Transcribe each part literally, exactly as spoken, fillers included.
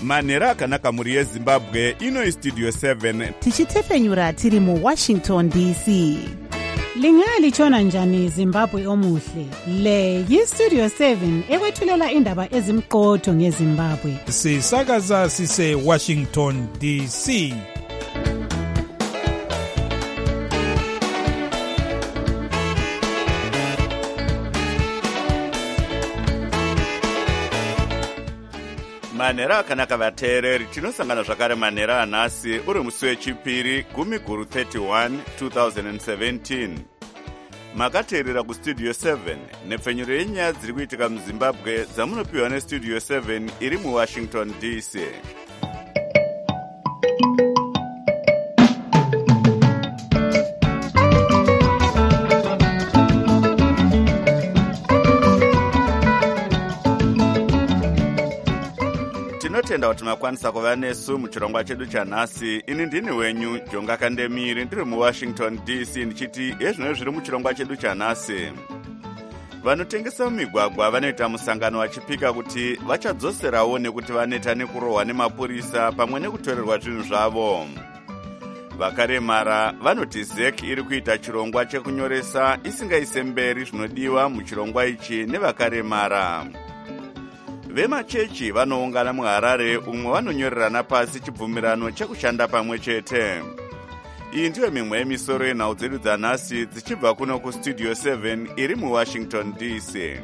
manhero akanaka mhuri yezimbabwe. Ino istudio seven tichitefenyura tiri muwashington D C. Lingalitshona njani Zimbabwe omuhle? Le yistudio seven ekwethulela indaba ezimqotho ngeZimbabwe. Sisakaza sise Washington D C. manhero akanaka vateereri. Tinosangana zvakare manhero anhasi uri musi wechipiri gumi guru thirty-one twenty seventeen. Makateerera kustudio seven nepfenyuro yenyaya dziri kuitika muzimbabwe dzamunopiwa nestudio seven iri muwashington D C. Tinotenda kuti makwanisa kuva nesu muchirongwa chedu chanhasi. Ini ndini wenyu Jonga Kandemiri, ndiri muwashington D C ndichiti ezvino zviri muchirongwa chedu chanhasi. Vanotengesa mumigwagwa vanoita musangano vachipika kuti vachadzoserawo nekuti vaneta nekurohwa nemapurisa pamwe nekutorerwa zvinhu zvavo. Vakaremara vanoti Z E C iri kuita chirongwa chekunyoresa isingaise mberi zvinodiwa muchirongwa ichi nevakaremara. Vemachechi vanoungana muHarare umwe vanonyorerana pasi chibvumirano chekushanda pamwe chete. Iyi ndiyo mimwe yemisoro yenhau dzedu dzanhasi dzichibva kuno kustudio seven iri muwashington D C.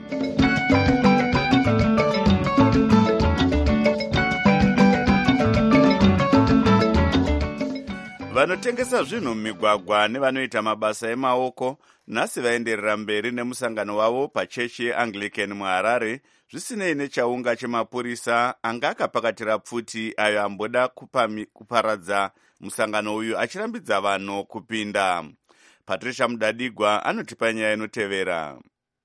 Vanotengesa zvinhu mumigwagwa nevanoita mabasa emaoko nhasi vaenderera mberi nemusangano wavo pachechi yeAnglican muHarare zvisinei nechaunga chemapurisa anga akapakatira pfuti ayo amboda kupami, kuparadza musangano uyu achirambidza vanhu kupinda. Patricia Mudadigwa anotipa nyaya inotevera.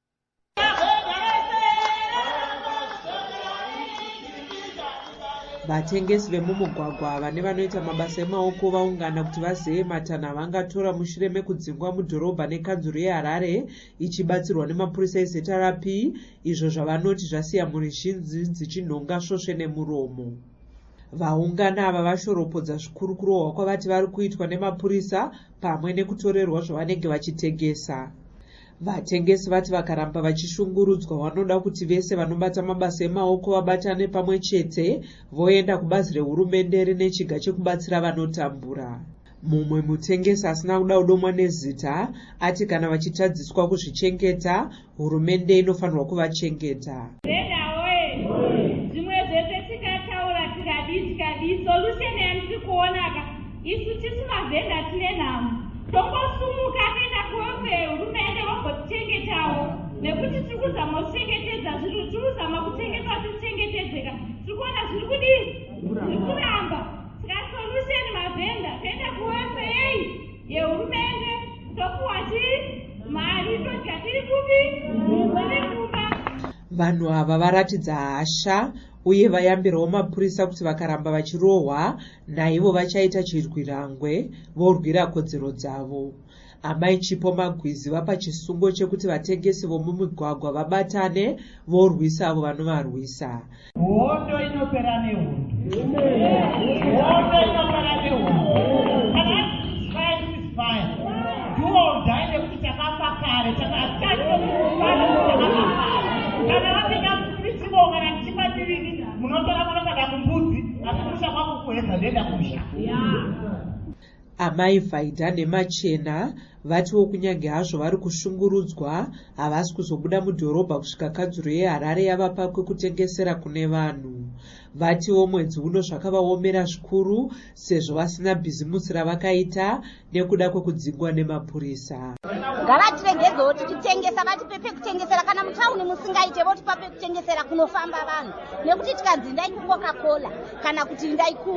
Vatengesi vemumugwagwa vane vanoita mabasa emaoko vaungana kuti vazive matanha vangatora mushure mekudzingwa mudhorobha nekanzuro yeHarare ichibatsirwa nemapurisa ezeta rapi, izvo zvavanoti zvasiya mhuri zhinji dzichinhonga svosve nemuromo. Vaungana ava vashoropodza zvikuru kurohwa kwavati vari kuitwa nemapurisa pamwe nekutorerwa zvavanenge vachitengesa. Vatengesi vati vakaramba vachishungurudzwa vanoda kuti vese vanobata mabasa emaoko vabatane pamwe chete voenda kubazi rehurumende rine chiga chekubatsira vanotambura. Mumwe mutengesi asina kuda kudomwa nezita ati kana vachitadziswa kuzvichengeta hurumende inofanirwa kuvachengeta. Zvimwe zvese tikataura tikadi tikadi solution yandiri kuonaka isu tisu mavhenda tine nhamo tongosumuka kuenda kuve hurumende vagotichengetawo nekuti tiri kuzama kuchengetedza zvinhu tiri kuzama kuchengeta tichengetedzeka tiri kuona zviri kudii zviri kuramba. Saka solution mavhenda toenda kuve yei yehurumende topuwa chii mari todya tiri kupi tiri kumba. Vanhu ava varatidza hasha uye vayambirawo mapurisa kuti vakaramba vachirohwa naivo vachaita chirwirangwe vorwira kodzero dzavo. Amai Chipo Magwizi vapa chisungo chekuti vatengesi vomumigwagwa vabatane vorwisa avo vanovarwisa. Hondo inopera nehondo. Hondo inopera nehondo. Kana fire is fire. Duo daine kuti takafa kare takataka kupana takafara. Kana vapinda mukristo kana chipatiriri munotora munokada kumbudzi asikusha kwako kuedza ndenda kusha. Amai Vaida nemachena vatiwo kunyange hazvo vari kushungurudzwa havasi kuzobuda mudhorobha kusvika kanzuro yeHarare yavapa kwekutengesera kune vanhu. Vatiwo mwedzi uno zvakavaomera zvikuru sezvo vasina bhizimusi ravakaita nekuda kwekudzingwa nemapurisa. Ngavatirengezewo tichitengesa vatipe pekutengesera kana mutauni musingaite votipa pekutengesera kunofamba vanhu nekuti tikanzi ndai kuCoca-Cola kana kuti ndai ku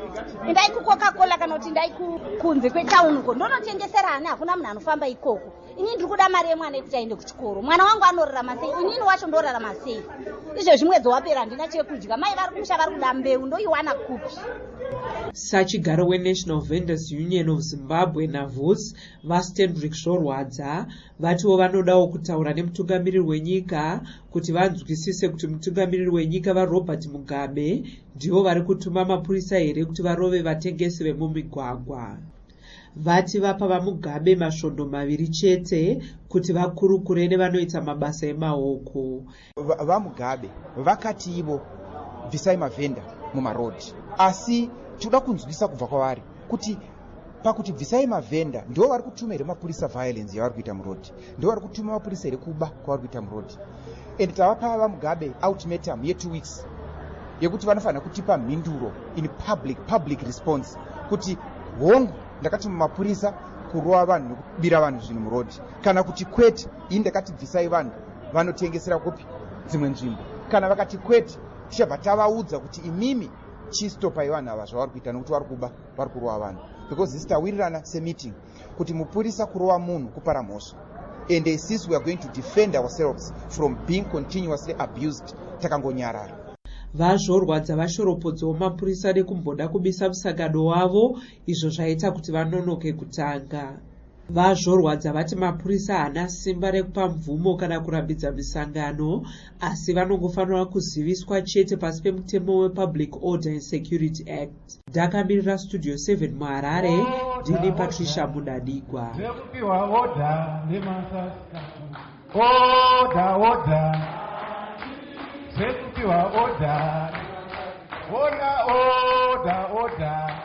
ndai kuCoca-Cola kana kuti ndai kunze kwetauni uko ndonotengesera ani hakuna munhu anofamba ikoko. inini ndiri kuda mari yemwana yekuti aende kuchikoro. Mwana wangu anorarama sei? Inini wacho ndorarama sei? Izvezvi mwedzi wapera handina chekudya. Mai vari kumusha vari kuda mbeu, ndoiwana kupi? Sachigaro weNational Vendors Union of Zimbabwe NAVUS vaStendrick Zvorwadza vatiwo vanodawo kutaura nemutungamiriri wenyika kuti vanzwisise kuti mutungamiriri wenyika vaRobert Mugabe ndivo vari kutuma mapurisa here kuti varove vatengesi vemumigwagwa. Vati vapa vaMugabe masvondo maviri chete kuti vakurukure nevanoita mabasa emaoko. VaMugabe vakati ivo bvisai mavhenda mumarodhi, asi tinoda kunzwisa kubva kwavari kuti pakuti bvisai mavhenda ndo vari kutuma here mapurisa violence yavari kuita murodhi, ndo vari kutuma mapurisa here kuba kwavari kuita murodhi. And tavapa vaMugabe ultimatum ye two weeks yekuti vanofanira kutipa mhinduro in public public response kuti hongu ndakatuma mapurisa kurova vanhu nekubira vanhu zvinhu murodhi, kana kuti kwete ini ndakati bvisai vanhu vanotengesera kupi dzimwe nzvimbo, kana vakati kwete tichabva tavaudza kuti imimi chistopai vanhu ava zvavari kuita nokuti vari kuba vari kurova vanhu, because this tawirirana semeeting kuti mupurisa kurova munhu kupara mhosva, and since we are going to defend ourselves from being continuously abused takangonyarara. VaZvorwadza vashoropodzawo mapurisa nekumboda kubisa musangano wavo, izvo zvaita kuti vanonoke kutanga. VaZvorwadza vati mapurisa haana simba rekupa mvumo kana kurambidza misangano, asi vanongofanira kuziviswa chete pasi pemutemo wePublic Order and Security Act. Ndakamirira Studio seven muHarare, ndini Patricia Mudadigwa. Order, order. Sekupiwa order. Order, order, order.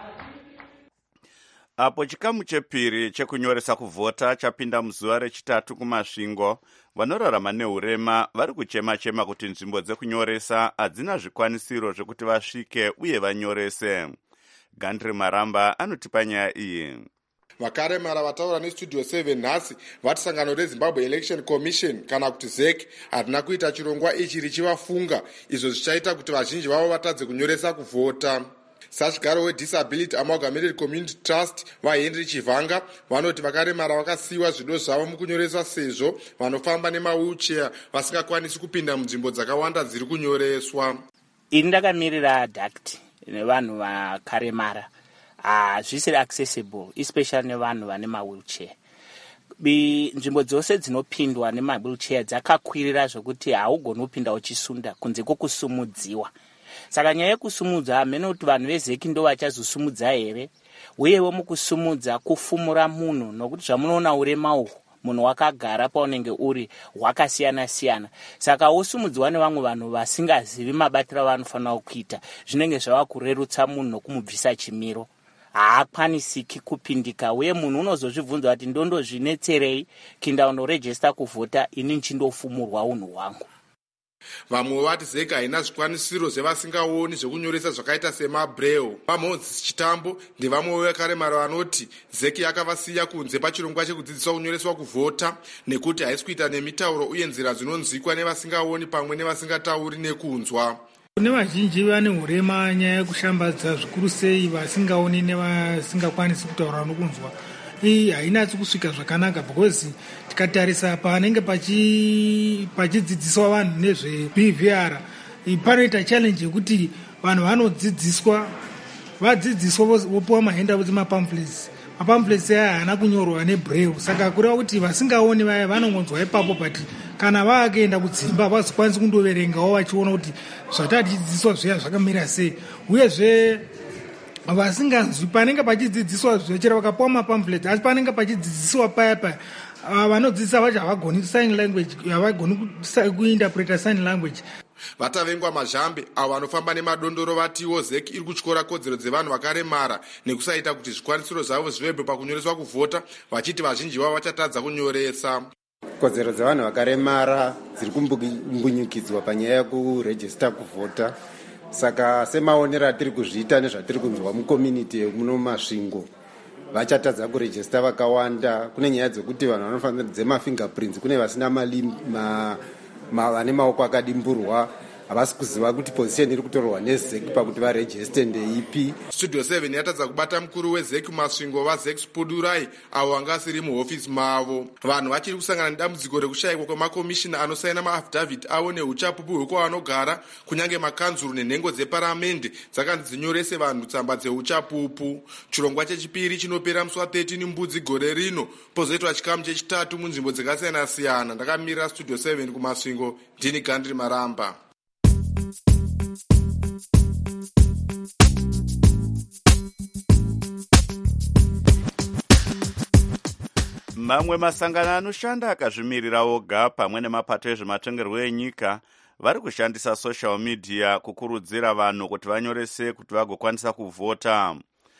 Apo chikamu chepiri chekunyoresa kuvhota chapinda muzuva rechitatu kumasvingo, vanorarama neurema vari kuchema-chema kuti nzvimbo dzekunyoresa hadzina zvikwanisiro zvekuti vasvike uye vanyorese. Gandri Maramba anotipa nyaya iyi. Vakaremara vataura neStudio seven nhasi vati sangano reZimbabwe Election Commission kana kuti Z E C harina kuita chirongwa ichi richivafunga, izvo zvichaita kuti vazhinji vavo vatadze kunyoresa kuvhota. Sachigaro weDisability Amalgamated Community Trust vaHenry Chivanga vanoti vakaremara vakasiyiwa zvido zvavo mukunyoresa sezvo vanofamba nemawheelchair vasingakwanisi kupinda munzvimbo dzakawanda dziri kunyoreswa. Ini ndakamirira duct nevanhu vakaremara hazvisiri uh, accessible, especially nevanhu vane mawheelchair. Nzvimbo dzose dzinopindwa nemawheelchair dzakakwirira zvokuti haugoni kupinda uchisunda kunze kwokusumudziwa. Saka nyaya yekusumudza hamene kuti vanhu veZ E C ndo vachazosumudza here, uyewo mukusumudza kufumura munhu, nokuti zvamunoona urema uhwu munhu wakagara paunenge uri hwakasiyana-siyana. Saka wosumudzwa nevamwe vanhu vasingazivi mabatiro avanofanira kuita, zvinenge zvava kurerutsa munhu nokumubvisa chimiro. Haakwanisiki kupindika, uye munhu unozozvibvunza kuti ndondozvinetserei kinda unorejesta kuvhota ini nchindofumurwa unhu hwangu. Vamwe vati Z E C haina zvikwanisiro zvevasingaoni zvekunyoresa zvakaita semabraille. VaMoses Chitambo ndevamwe vakaremara vanoti Z E C yakavasiya kunze pachirongwa chekudzidzisa kunyoreswa kuvhota nekuti haisi kuita nemitauro uye nzira dzinonzwikwa nevasingaoni pamwe nevasingatauri nekunzwa. Kune vazhinji vane urema nyaya yekushambadza zvikuru sei vasingaoni nevasingakwanisi kutaura nokunzwa. Iyi hainatsi kusvika zvakanaka because tikatarisa panenge pachidzidziswa vanhu nezve-B V R panoita challenge yekuti vanhu vanodzidziswa vadzidziswa vopiwa mahenda kuti mapamphlets mapamphlets aya haana kunyorwa nebraille, saka kureva kuti vasingaoni vaya vanongonzwa ipapo, but kana vakaenda kudzimba vazokwanisi kundoverengawo vachiona kuti zvatatichidzidziswa zviya zvakamira sei, uyezve vasinganzwi panenge pachidzidziswa zvechera vakapiwa mapamphlet, asi panenge pachidzidziswa paya paya vanodzidzisa vacho havagoni sign language, havagoni kuinterpreta sign language. Vatavengwa Mazhambe avo vanofamba nemadondoro vatiwo Z E C iri kutyora kodzero dzevanhu vakaremara nekusaita kuti zvikwanisiro zvavo zvivepo pakunyoreswa kuvhota, vachiti vazhinji vavo vachatadza kunyoresa. Kodzero dzevanhu vakaremara dziri kumbunyikidzwa panyaya yekurejista kuvhota. Saka semaonero atiri kuzviita nezvatiri kunzwa mucommunity muno masvingo, vachatadza kurejista vakawanda. Kune nyaya dzekuti vanhu vanofanira dzemafingerprints, kune vasina mali ma, ma, vane maoko akadimburwa, havasi kuziva kuti position iri kutorwa nezek pakuti varejiste ndeipi. Studio seven yatadza kubata mukuru wezek masvingo vazek spudurai avo vanga asiri muhofisi mavo. Vanhu vachiri kusangana nedambudziko rekushayikwa kwemakomishina anosaina maafidhavhiti avo neuchapupu hwekwavanogara, kunyange makanzuru nenhengo dzeparamende dzakanzi dzinyorese vanhu tsamba dzeuchapupu. Chirongwa chechipiri chinopera musi wathirteen mbudzi gore rino, pozoitwa chikamu chechitatu munzvimbo dzakasiyana siyana. Ndakamirira Studio seven kumasvingo, ndini Gandri Maramba. Mamwe masangano anoshanda akazvimirira oga pamwe nemapato ezvematongerwo enyika vari kushandisa social media kukurudzira vanhu kuti vanyorese kuti vagokwanisa kuvhota.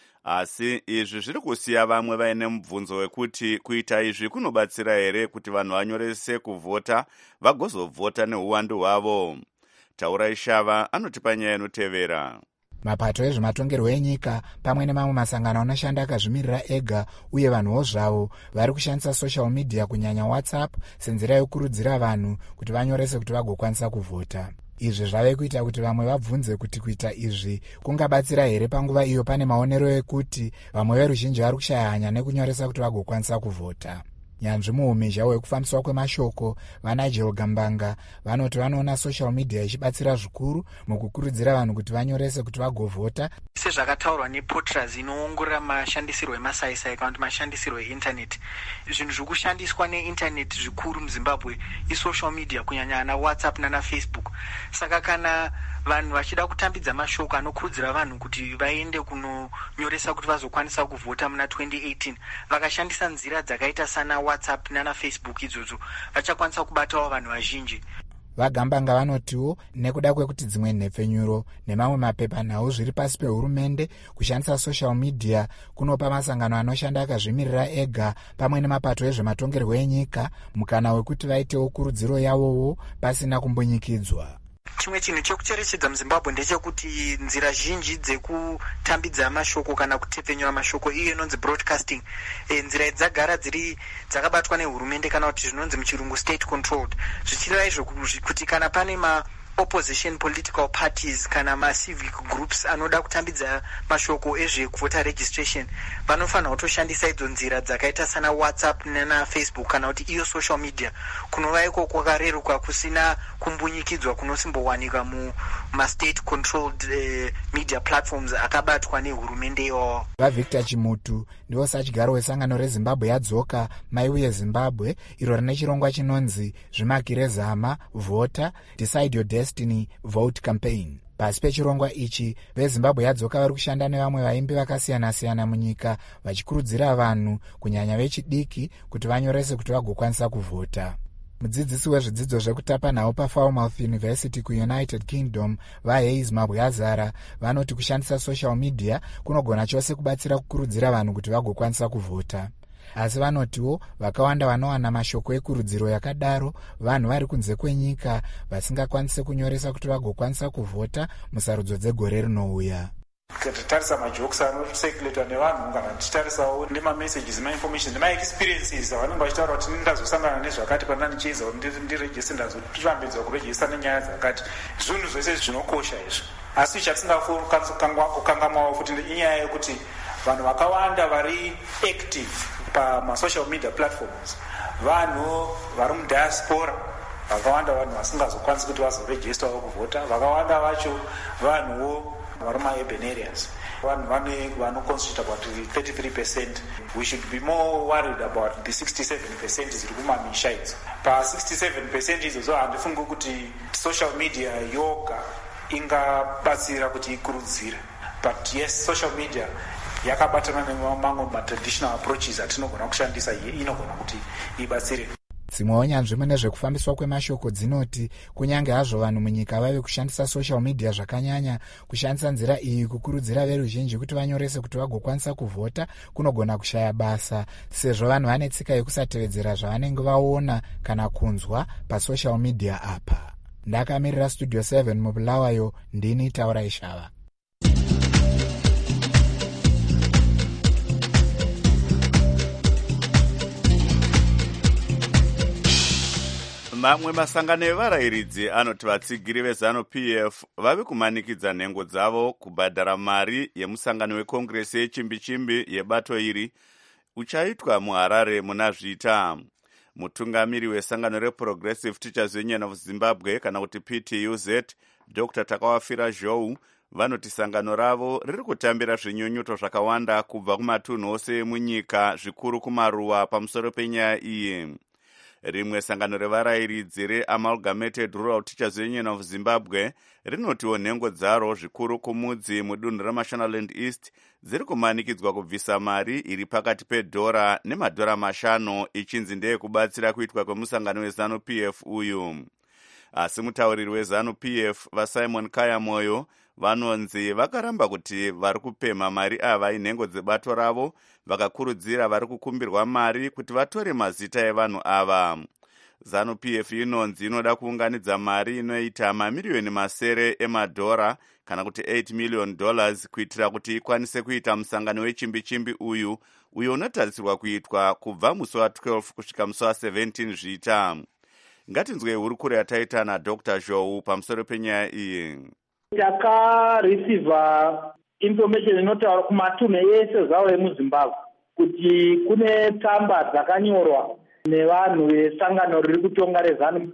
Asi izvi zviri kusiya vamwe vaine mubvunzo wekuti kuita izvi kunobatsira here kuti vanhu vanyorese kuvhota vagozovhota neuwandu hwavo. Taura Ishava anotipa nyaya inotevera. Mapato ezvematongerwo enyika pamwe nemamwe masangano anoshanda akazvimirira ega uye vanhuwo zvavo vari kushandisa social media kunyanya WhatsApp senzira yokurudzira vanhu kuti vanyorese kuti vagokwanisa kuvhota. Izvi zvave kuita kuti vamwe vabvunze kuti kuita izvi kungabatsira here panguva iyo pane maonero ekuti vamwe veruzhinji vari kushaya hanya nekunyoresa kuti vagokwanisa kuvhota. Nyanzvi muumhizha hwekufambiswa kwemashoko vaNigel Gambanga vanoti vanoona social media ichibatsira zvikuru mukukurudzira vanhu kuti vanyorese kuti vagovhota. Sezvakataurwa nePortras inoongorora mashandisirwo emasaisai kana kuti mashandisirwo einternet, zvinhu zvikushandiswa neinternet zvikuru muZimbabwe isocial media kunyanya ana WhatsApp nana Facebook. Saka kana vanhu vachida kutambidza mashoko anokurudzira vanhu kuti vaende kunonyoresa kuti vazokwanisa kuvhota muna twenty eighteen, vakashandisa nzira dzakaita sana WhatsApp nana Facebook idzodzo, vachakwanisa kubatawo vanhu vazhinji. Vagambanga vanotiwo nekuda kwekuti dzimwe nhepfenyuro nemamwe mapepanhau zviri pasi pehurumende, kushandisa social media kunopa masangano anoshanda akazvimirira ega pamwe nemapato ezvematongerwo enyika mukana wekuti vaitewo kurudziro yavowo pasina kumbunyikidzwa. Chimwe chinhu chekucherechedza muZimbabwe ndechekuti nzira zhinji dzekutambidza mashoko kana kutepfenyura mashoko iyo inonzi broadcasting, e, nzira idzi dzagara dziri dzakabatwa nehurumende kana kuti zvinonzi muchirungu state controlled, zvichireva izvo kuti kana pane ma opposition political parties kana ma civic groups anoda kutambidza mashoko ezvekuvhota registration, vanofanira kutoshandisa idzo nzira dzakaita sana WhatsApp nana Facebook kana kuti iyo social media, kunova iko kwakareruka kusina kumbunyikidzwa kunosimbowanika muma state controlled uh, media platforms akabatwa nehurumende iwawo. VaVictor Chimutu ndivo sachigaro wesangano reZimbabwe yadzoka maiuye Zimbabwe, iro rine chirongwa chinonzi zvimakire zama vhota decide your destiny vote campaign. Pasi pechirongwa ichi veZimbabwe yadzoka vari kushanda nevamwe vaimbi vakasiyana siyana munyika vachikurudzira vanhu kunyanya vechidiki kuti vanyorese kuti vagokwanisa kuvhota. Mudzidzisi wezvidzidzo zvekutapa nhau paFalmouth University kuUnited Kingdom vaHayes Mabwazara vanoti kushandisa social media kunogona chose kubatsira kukurudzira vanhu kuti vagokwanisa kuvhota. Asi vanotiwo vakawanda vanowana mashoko ekurudziro yakadaro vanhu vari kunze kwenyika vasingakwanise kunyoresa kuti vagokwanisa kuvhota musarudzo dzegore rinouya. Titarisa majokes anosekuleta nevanhu kana tichitarisawo nemamessages nemainformation nemaexperiences avanenge vachitaura kuti ndazosangana nezvakati pana ndichiedza kuti ndirejiste ndazorambidzwa kurejista nenyaya dzakati. Zvinhu zvese zvinokosha izvo, asi chatisingafuna kukangamwawo futi inyaya yekuti vanhu vakawanda vari active pamasocial media platforms vanhu vari mudiaspora, vakawanda vanhu vasingazokwanisi kuti vazorejistawo kuvhota, vakawanda vacho vanhuwo vari maurban areas, vanhu vane vanoconstitute about thirty-three percent. We should be more worried about the sixty-seven percent ziri kumamisha idzi. Pa sixty-seven percent idzodzo handifungi kuti social media yoga ingabatsira kuti ikurudzire, but yes, social media yakabatana nemamwe matraditional approaches atinogona kushandisa, inogona kuti ibatsire. Dzimwewo nyanzvi mune zvekufambiswa kwemashoko dzinoti kunyange hazvo vanhu munyika vave kushandisa social media zvakanyanya, kushandisa nzira iyi kukurudzira veruzhinji kuti vanyorese kuti vagokwanisa kuvhota kunogona kushaya basa, sezvo vanhu vane tsika yekusatevedzera zvavanenge vaona kana kunzwa pasocial media apa. Ndakamirira Studio seven mubulawayo, ndini Taura Ishava. mamwe masangano evarayiridzi anoti vatsigiri vezanu-p f vave kumanikidza nhengo dzavo kubhadhara mari yemusangano wekongresi yechimbi-chimbi yebato iri uchaitwa muharare muna zvita. Mutungamiri wesangano reProgressive Teachers Union of Zimbabwe kana kuti P T U Z Doctor Takawafira Zhou vanoti sangano ravo riri kutambira zvinyunyuto zvakawanda kubva kumatunhu ose munyika, zvikuru kumaruwa pamusoro penyaya iyi. Rimwe sangano revarayiridzi reAmalgamated Rural Teachers Union of Zimbabwe rinotiwo nhengo dzaro zvikuru kumudzi mudunhu reMashonaland East dziri kumanikidzwa kubvisa mari iri pakati pedhora nemadhora mashanu ichinzi ndeyekubatsira kuitwa kwemusangano wezanu-p f uyu. Asi mutauriri wezanu-p f vaSimon Kayamoyo vanonzi vakaramba kuti vari kupemha mari ava inhengo dzebato ravo, vakakurudzira vari kukumbirwa mari kuti vatore mazita evanhu ava. zanu-p f inonzi inoda kuunganidza mari inoita mamiriyoni masere emadhora kana kuti eight million dollars kuitira kuti ikwanise kuita musangano wechimbi-chimbi uyu uyo unotarisirwa kuitwa kubva musi wa12 kusvika musi wa17 zvita. Ngatinzwei hurukuro yataita naDr Zhou pamusoro penyaya iyi. Takareceiva information inotaura kumatunhu ese zvawo emuZimbabwe kuti kune tsamba dzakanyorwa nevanhu vesangano riri kutonga rezanu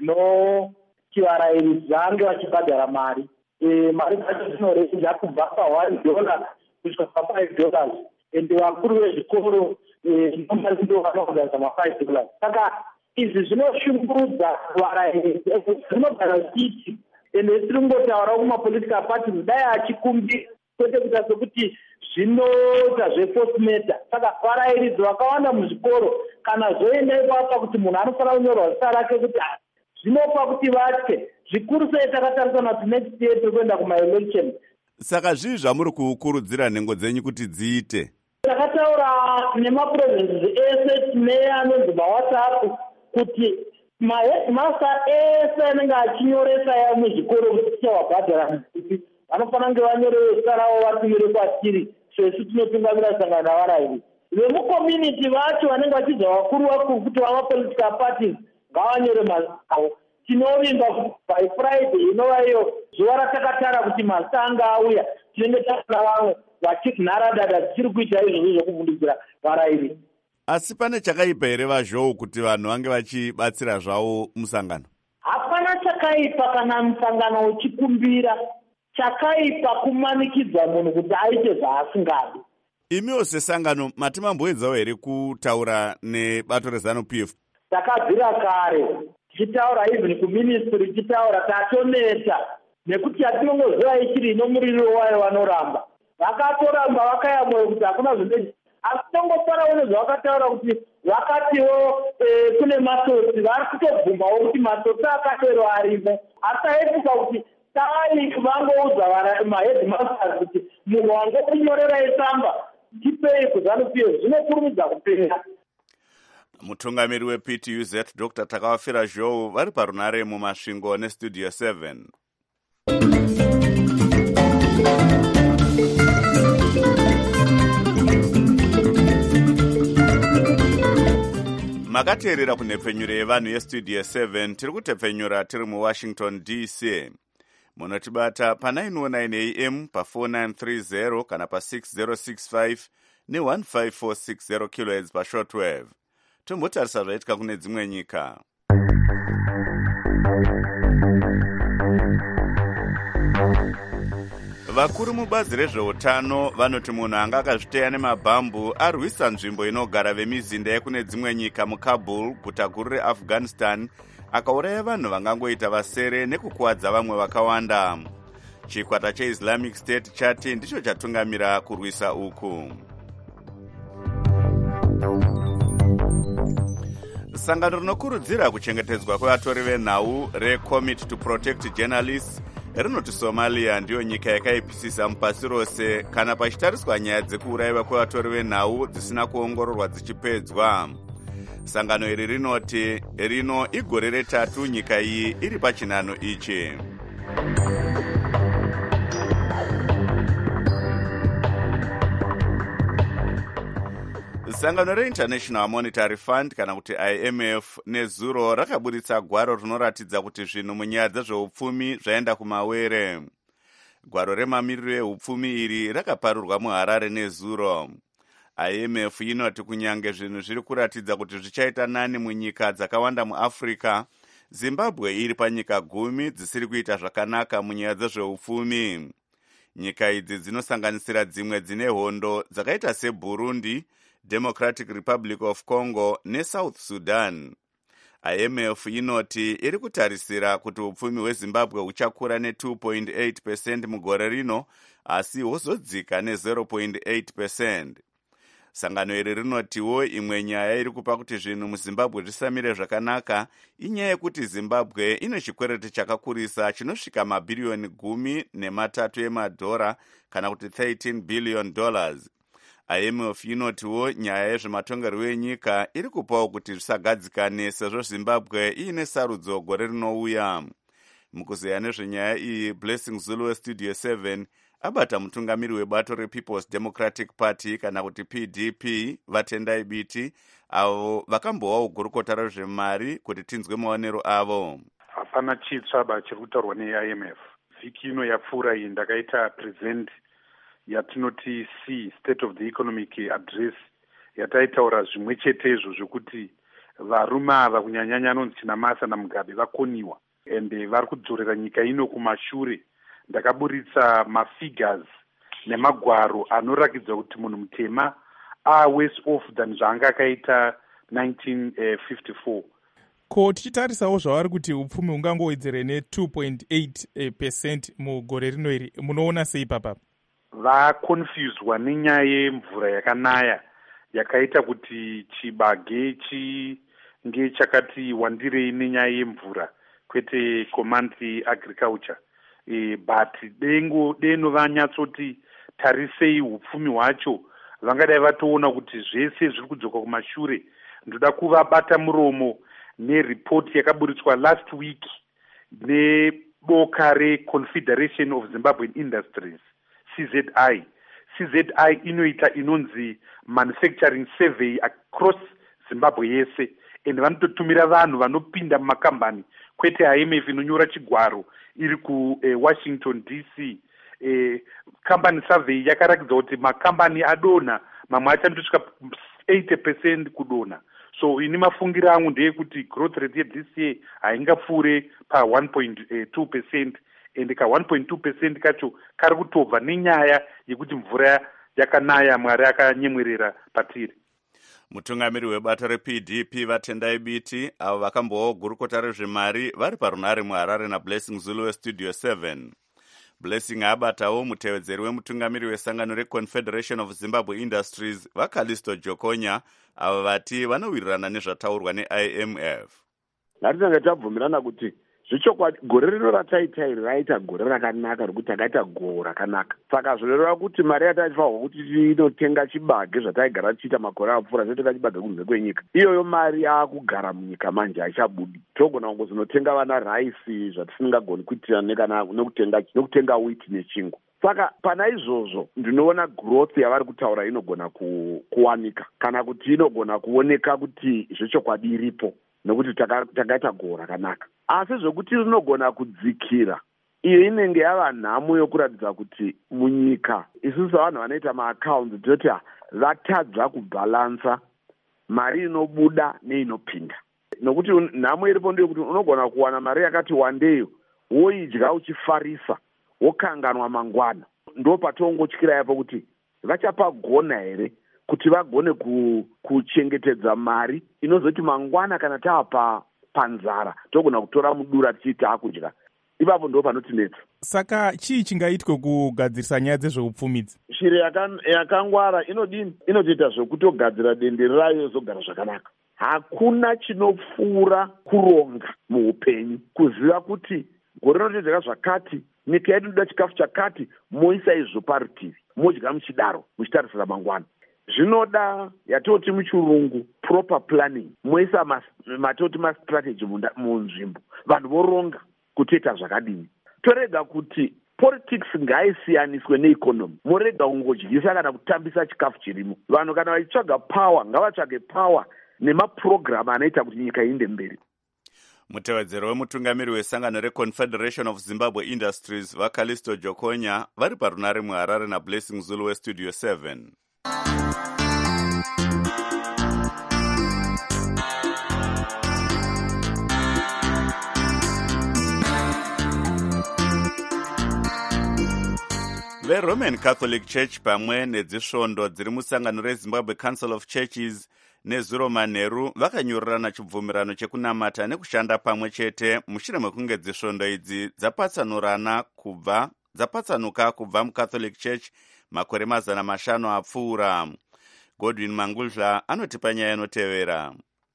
dzinoti varayiridzi vange vachibhadhara mari. Mari dzacho dzinorenja kubva paone dollar kusvika pafive dollars ende vakuru vezvikoro nomari ndo vanounganidza mafive dollars. Saka izvi zvinoshungurudza varayiridzi zvinogara zvichiti ende tiri kungotaura kumapolitical parties dai achikumbira kwete kuita sokuti zvinoita zveforce. Saka varayiridzi vakawanda muzvikoro kana zvoenda ipapa kuti munhu anofanira kunyorwa zita rake kuti zvinopa kuti vatye zvikuru sei takatarisana kuti next year tiri kuenda kumaelection. Saka zvii zvamuri kukurudzira nhengo dzenyu kuti dziite? Takataura nemaprovinces ese neanonzi mawhatsapp kuti maheadmaster ese anenge achinyoresa ya muzvikoro kuti tichawabhadhara vanofanira kunge vanyorewe zita ravo vatumire kwatiri sesu tinotungamira sangano navarayiridzi. Vemucommunity vacho vanenge vachidza vakuru vakuru kuti vamapolitical parties ngavanyore mazita avo. Tinovimba kuti by Friday inova iyo zuva ratakatara kuti mazita anga auya tinenge taona vamwe vachiti nharadada dzichiri kuita izvozvo zvokuvhundudzira varayiridzi. Asi pane chakaipa here vaZhou kuti vanhu vange vachibatsira zvavo musangano? Hapana chakaipa kana musangano uchikumbira. Chakaipa kumanikidza munhu kuti aite zvaasingadi. Imiwo sesangano mati mamboedzawo here kutaura nebato rezanu-p f? Takabvira kare tichitaura even kuministry tichitaura tatoneta nekuti yatinongoziva ichiri inomuriro wayo vanoramba. Vakatoramba vakayamwe kuti hakuna zvinde. Asi tongofara une zvavakataura kuti vakatiwo kune masotsi vari kutobvumbawo kuti masotsi akatero arimo. Asi aipuka kuti tai vangoudza maheadmasters kuti munhu wangokunyorerai tsamba tipei kuzanu-p f zvinokurumidza kupera. Mutungamiri weP T U Z Doctor Takawafira Zhou vari parunare mumasvingo nestudio seven. Makateerera kunhepfenyuro yevanhu yestudio seven tiri kutepfenyura tiri muWashington D C. Munotibata pa nine oh nine A M pa four nine three zero kana pa six zero six five ne one five four six zero kilohertz pa shortwave. Tombotarisa zvaitika kune dzimwe nyika. Vakuru mubazi rezveutano vanoti munhu anga akazviteya nemabhambu arwisa nzvimbo inogara vemizinda yekune dzimwe nyika muKabul, guta guru reAfghanistan, akauraya vanhu vangangoita vasere nekukuwadza vamwe vakawanda. Chikwata cheIslamic State chati ndicho chatungamira kurwisa uku. Sangano rinokurudzira kuchengetedzwa kwevatori venhau reCommittee to Protect Journalists rinoti Somalia ndiyo nyika yakaipisisa mupasi rose kana pachitariswa nyaya dzekuurayiwa kwevatori venhau dzisina kuongororwa dzichipedzwa. Sangano iri rinoti rino igore retatu nyika iyi iri pachinano ichi. sangano reinternational monetary fund kana kuti I M F nezuro rakaburitsa gwaro rinoratidza kuti zvinhu munyaya dzezveupfumi zvaenda kumawere. Gwaro remamiriro eupfumi iri rakaparurwa muHarare nezuro. I M F inoti kunyange zvinhu zviri kuratidza kuti zvichaita nani munyika dzakawanda muAfrica, Zimbabwe iri panyika gumi dzisiri kuita zvakanaka munyaya dzezveupfumi. Nyika idzi dzinosanganisira dzimwe dzine hondo dzakaita seBurundi, Democratic Republic of Congo neSouth Sudan. I M F inoti iri kutarisira kuti upfumi hweZimbabwe huchakura ne two point eight percent mugore rino, asi hozodzika ne zero point eight percent. Sangano iri rinotiwo imwe nyaya iri kupa kuti zvinhu muZimbabwe zvisamire zvakanaka inyaya yekuti Zimbabwe ine chikwereti chakakurisa chinosvika mabhiriyoni gumi nematatu emadhora kana kuti thirteen billion dollars. I M F inotiwo nyaya yezvematongerwo enyika iri kupawo kuti zvisagadzikane sezvo Zimbabwe iine sarudzo gore rinouya. Mukuzeya nezvenyaya iyi, Blessing Zulu weStudio seven abata mutungamiri webato rePeople's Democratic Party kana kuti P D P Vatendai Biti avo vakambowawo gurukota rezvemari kuti tinzwe maonero avo. Hapana chitsvaba chiri kutaurwa ne-I M F. Vhiki ino yapfuura iyi ndakaita present yatinoti C State of the Economic Address yataitaura zvimwe chetezvo zvekuti varume ava kunyanyanya anonzi Chinamasa naMugabe vakoniwa ende vari kudzorera nyika ino kumashure. Ndakaburitsa mafigures nemagwaro anorakidza kuti munhu mutema are worse off than zvanga akaita nineteen fifty-four. Ko tichitarisawo zvavari kuti upfumi hungangowedzere ne two point eight percent mugore rino iri, munoona sei papa? Vakonfuswa nenyaya yemvura yakanaya yakaita kuti chibage chinge chakati wandirei nenyaya yemvura kwete command agriculture. E, but dengo deno vanyatsoti tarisei upfumi hwacho vangadai vatoona kuti zvese zviri kudzoka kumashure. Ndoda kuvabata muromo neripoti yakaburitswa last week neboka reConfederation of Zimbabwean Industries C Z I. C Z I inoita inonzi manufacturing survey across Zimbabwe yese, ende vanototumira vanhu vanopinda mumakambani kwete I M F inonyora chigwaro iri ku eh, Washington D C. Eh, company survey yakarakidza kuti makambani adona mamwe achandosvika eighty percent kudona. So ini mafungiro angu ndeyekuti growth rate ye-this year haingapfuure pa one point two percent, ende ka one point two percent kacho kari kutobva nenyaya yekuti mvura yakanaya Mwari akanyemwerera patiri. Mutungamiri webato reP D P Vatendai Biti avo vakambowawo gurukota rezvemari vari parunhare muHarare naBlessing Zulu weStudio seven. Blessing abatawo mutevedzeri wemutungamiri wesangano reConfederation of Zimbabwe Industries vaKalisto Jokonya avo vati vanowirirana nezvataurwa ne-I M F. Ngatinenge tabvumirana kuti zvichokwadi gore rino rataita iri raita gore rakanaka rokuti takaita go rakanaka. Saka zvoreva kuti mari yataifanirwa kuti inotenga chibage zvataigara tichiita makore apfuura totenga chibage kunze kwenyika, iyoyo mari yaakugara munyika manje haichabudi. Togona kungozonotenga vana raisi zvatisingagoni kuitira nekutenga nekutenga wheat nechingwa. Saka pana izvozvo ndinoona growth yavari kutaura inogona ku, kuwanika kana kuti inogona kuoneka kuti zvechokwadi iripo nekuti takaita go rakanaka. Asi zvokuti rinogona kudzikira, iyo inenge yava nhamo yokuratidza kuti munyika isusu vanhu vanoita maaccounts toti vatadza kubhalansa mari inobuda neinopinda. Nokuti nhamo iripo ndeyekuti unogona kuwana mari yakati wandeyo woidya uchifarisa wokanganwa mangwana. Ndo patongotyira yapo kuti vachapagona here kuti vagone kuchengetedza mari inozoti mangwana kana tava panzara togona kutora mudura tichiti akudya. Ipapo ndo panotinetsa. Saka chii chingaitwe kugadzirisa nyaya dzezveupfumidzi? Shiri yakangwara inodini? Inotoita zvekutogadzira dendere rayo zogara zvakanaka. Hakuna chinopfuura kuronga muupenyu, kuziva kuti gore rinotodzeka zvakati, nyika yedu inoda chikafu chakati, moisa izvo parutivi, modya muchidaro, muchitarisira mangwana. Zvinoda yatoti muchirungu proper planning, moisa mas, matoti mastrategy munzvimbo, vanhu voronga kutoita zvakadini. Torega kuti politics ngaisiyaniswe neeconomy. Murega kungodyisa kana kutambisa chikafu chirimo. Vanhu kana vachitsvaga power ngavatsvage power nemaprogram anoita kuti nyika iende mberi. Mutevedzero wemutungamiri wesangano reConfederation of Zimbabwe Industries vaCallisto Jokonya vari parunare muHarare naBlessing Zulu weStudio seven. VeRoman Catholic Church pamwe nedzisvondo dziri musangano reZimbabwe Council of Churches nezuro manheru vakanyorerana chibvumirano chekunamata nekushanda pamwe chete mushure mekunge dzisvondo idzi dzapatsanurana kubva dzapatsanuka kubva muCatholic Church makore mazana mashanu apfuura. Godwin Mangudla anotipa nyaya inotevera.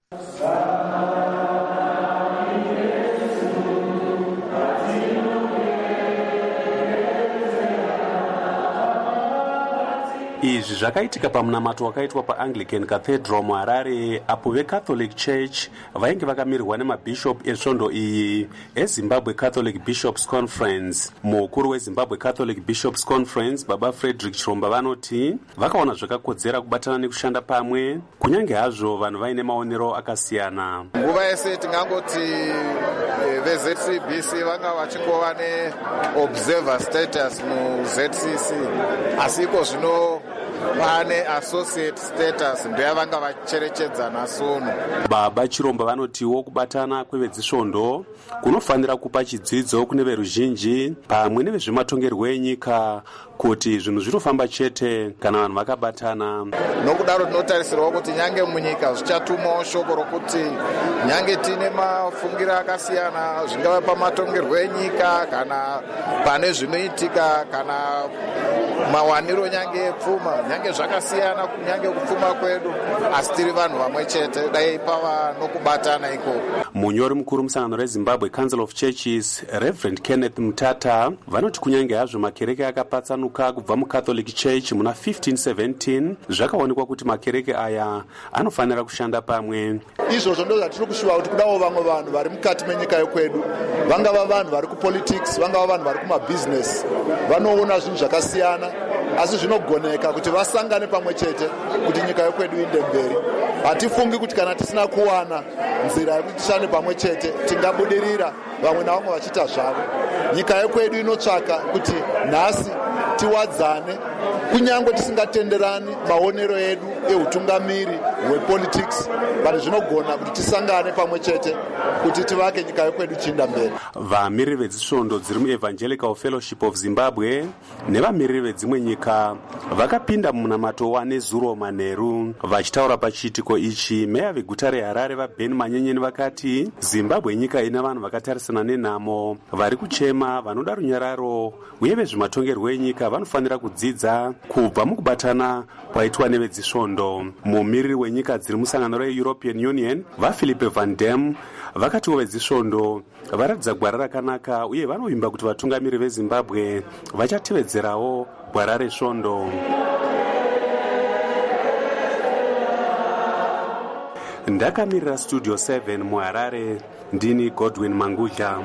Izvi zvakaitika pamunamato wakaitwa paAnglican Cathedral muHarare, apo veCatholic Church vainge vakamirirwa nemabhishop esvondo iyi eZimbabwe Catholic Bishops Conference. Mukuru weZimbabwe Catholic Bishops Conference Baba Frederick Chiromba vanoti vakaona zvakakodzera kubatana nekushanda pamwe kunyange hazvo vanhu vaine maonero akasiyana. Nguva yese tingangoti veZ C B C vanga vachingova neobserver status muZ C C, asiko zvino pane associate status ndeyavanga vacherechedzana sono. Baba Chiromba vanotiwo kubatana kwevedzisvondo kunofanira kupa chidzidzo kune veruzhinji pamwe nevezvematongerwo enyika kuti zvinhu zvinofamba chete kana vanhu vakabatana. Nokudaro tinotarisirwa kuti nyange munyika zvichatumawo shoko rokuti nyange tine mafungiro akasiyana zvingava pamatongerwo enyika kana pane zvinoitika kana mawaniro nyange epfuma nyange zvakasiyana kunyange kupfuma kwedu asi tiri vanhu vamwe chete dai pava nokubatana ikoko. Munyori mukuru musangano reZimbabwe Council of Churches Reverend Kenneth Mutata vanoti kunyange hazvo makereke akapatsanuka kubva muCatholic Church muna fifteen seventeen zvakaonekwa kuti makereke aya anofanira kushanda pamwe. Izvozvo ndo zvatiri kushuva kuti kudawo vamwe vanhu vari mukati menyika yekwedu vangava vanhu vari kupolitics vangava vanhu vari kumabusiness vanoona zvinhu zvakasiyana asi zvinogoneka kuti vasangane pamwe chete kuti nyika yekwedu inde mberi. Hatifungi kuti kana tisina kuwana nzira yekuti tishande pamwe chete tingabudirira vamwe navamwe vachiita zvavo. Nyika yekwedu inotsvaka kuti nhasi tiwadzane kunyange tisingatenderani maonero edu eutungamiri hwepolitics bali zvinogona kuti tisangane pamwe chete kuti tivake nyika yekwedu chiinda mberi. Vamiriri vedzisvondo dziri muEvangelical Fellowship of Zimbabwe nevamiriri vedzimwe nyika vakapinda mumunamato wanezuro manheru. Vachitaura pachiitiko ichi meya veguta reHarare vaBen Manyenyeni vakati Zimbabwe nyika ina vanhu vakatarisana nenhamo vari kuchema vanoda runyararo uye vezvematongerwo enyika vanofanira kudzidza kubva mukubatana kwaitwa nevedzisvondo. Mumiriri wenyika dziri musangano reEuropean Union vaPhilippe Van Dam vakatiwo vedzisvondo varatidza gwara rakanaka uye vanovimba kuti vatungamiri veZimbabwe vachatevedzerawo gwara resvondo. Ndakamirira Studio seven muHarare, ndini Godwin Mangudla.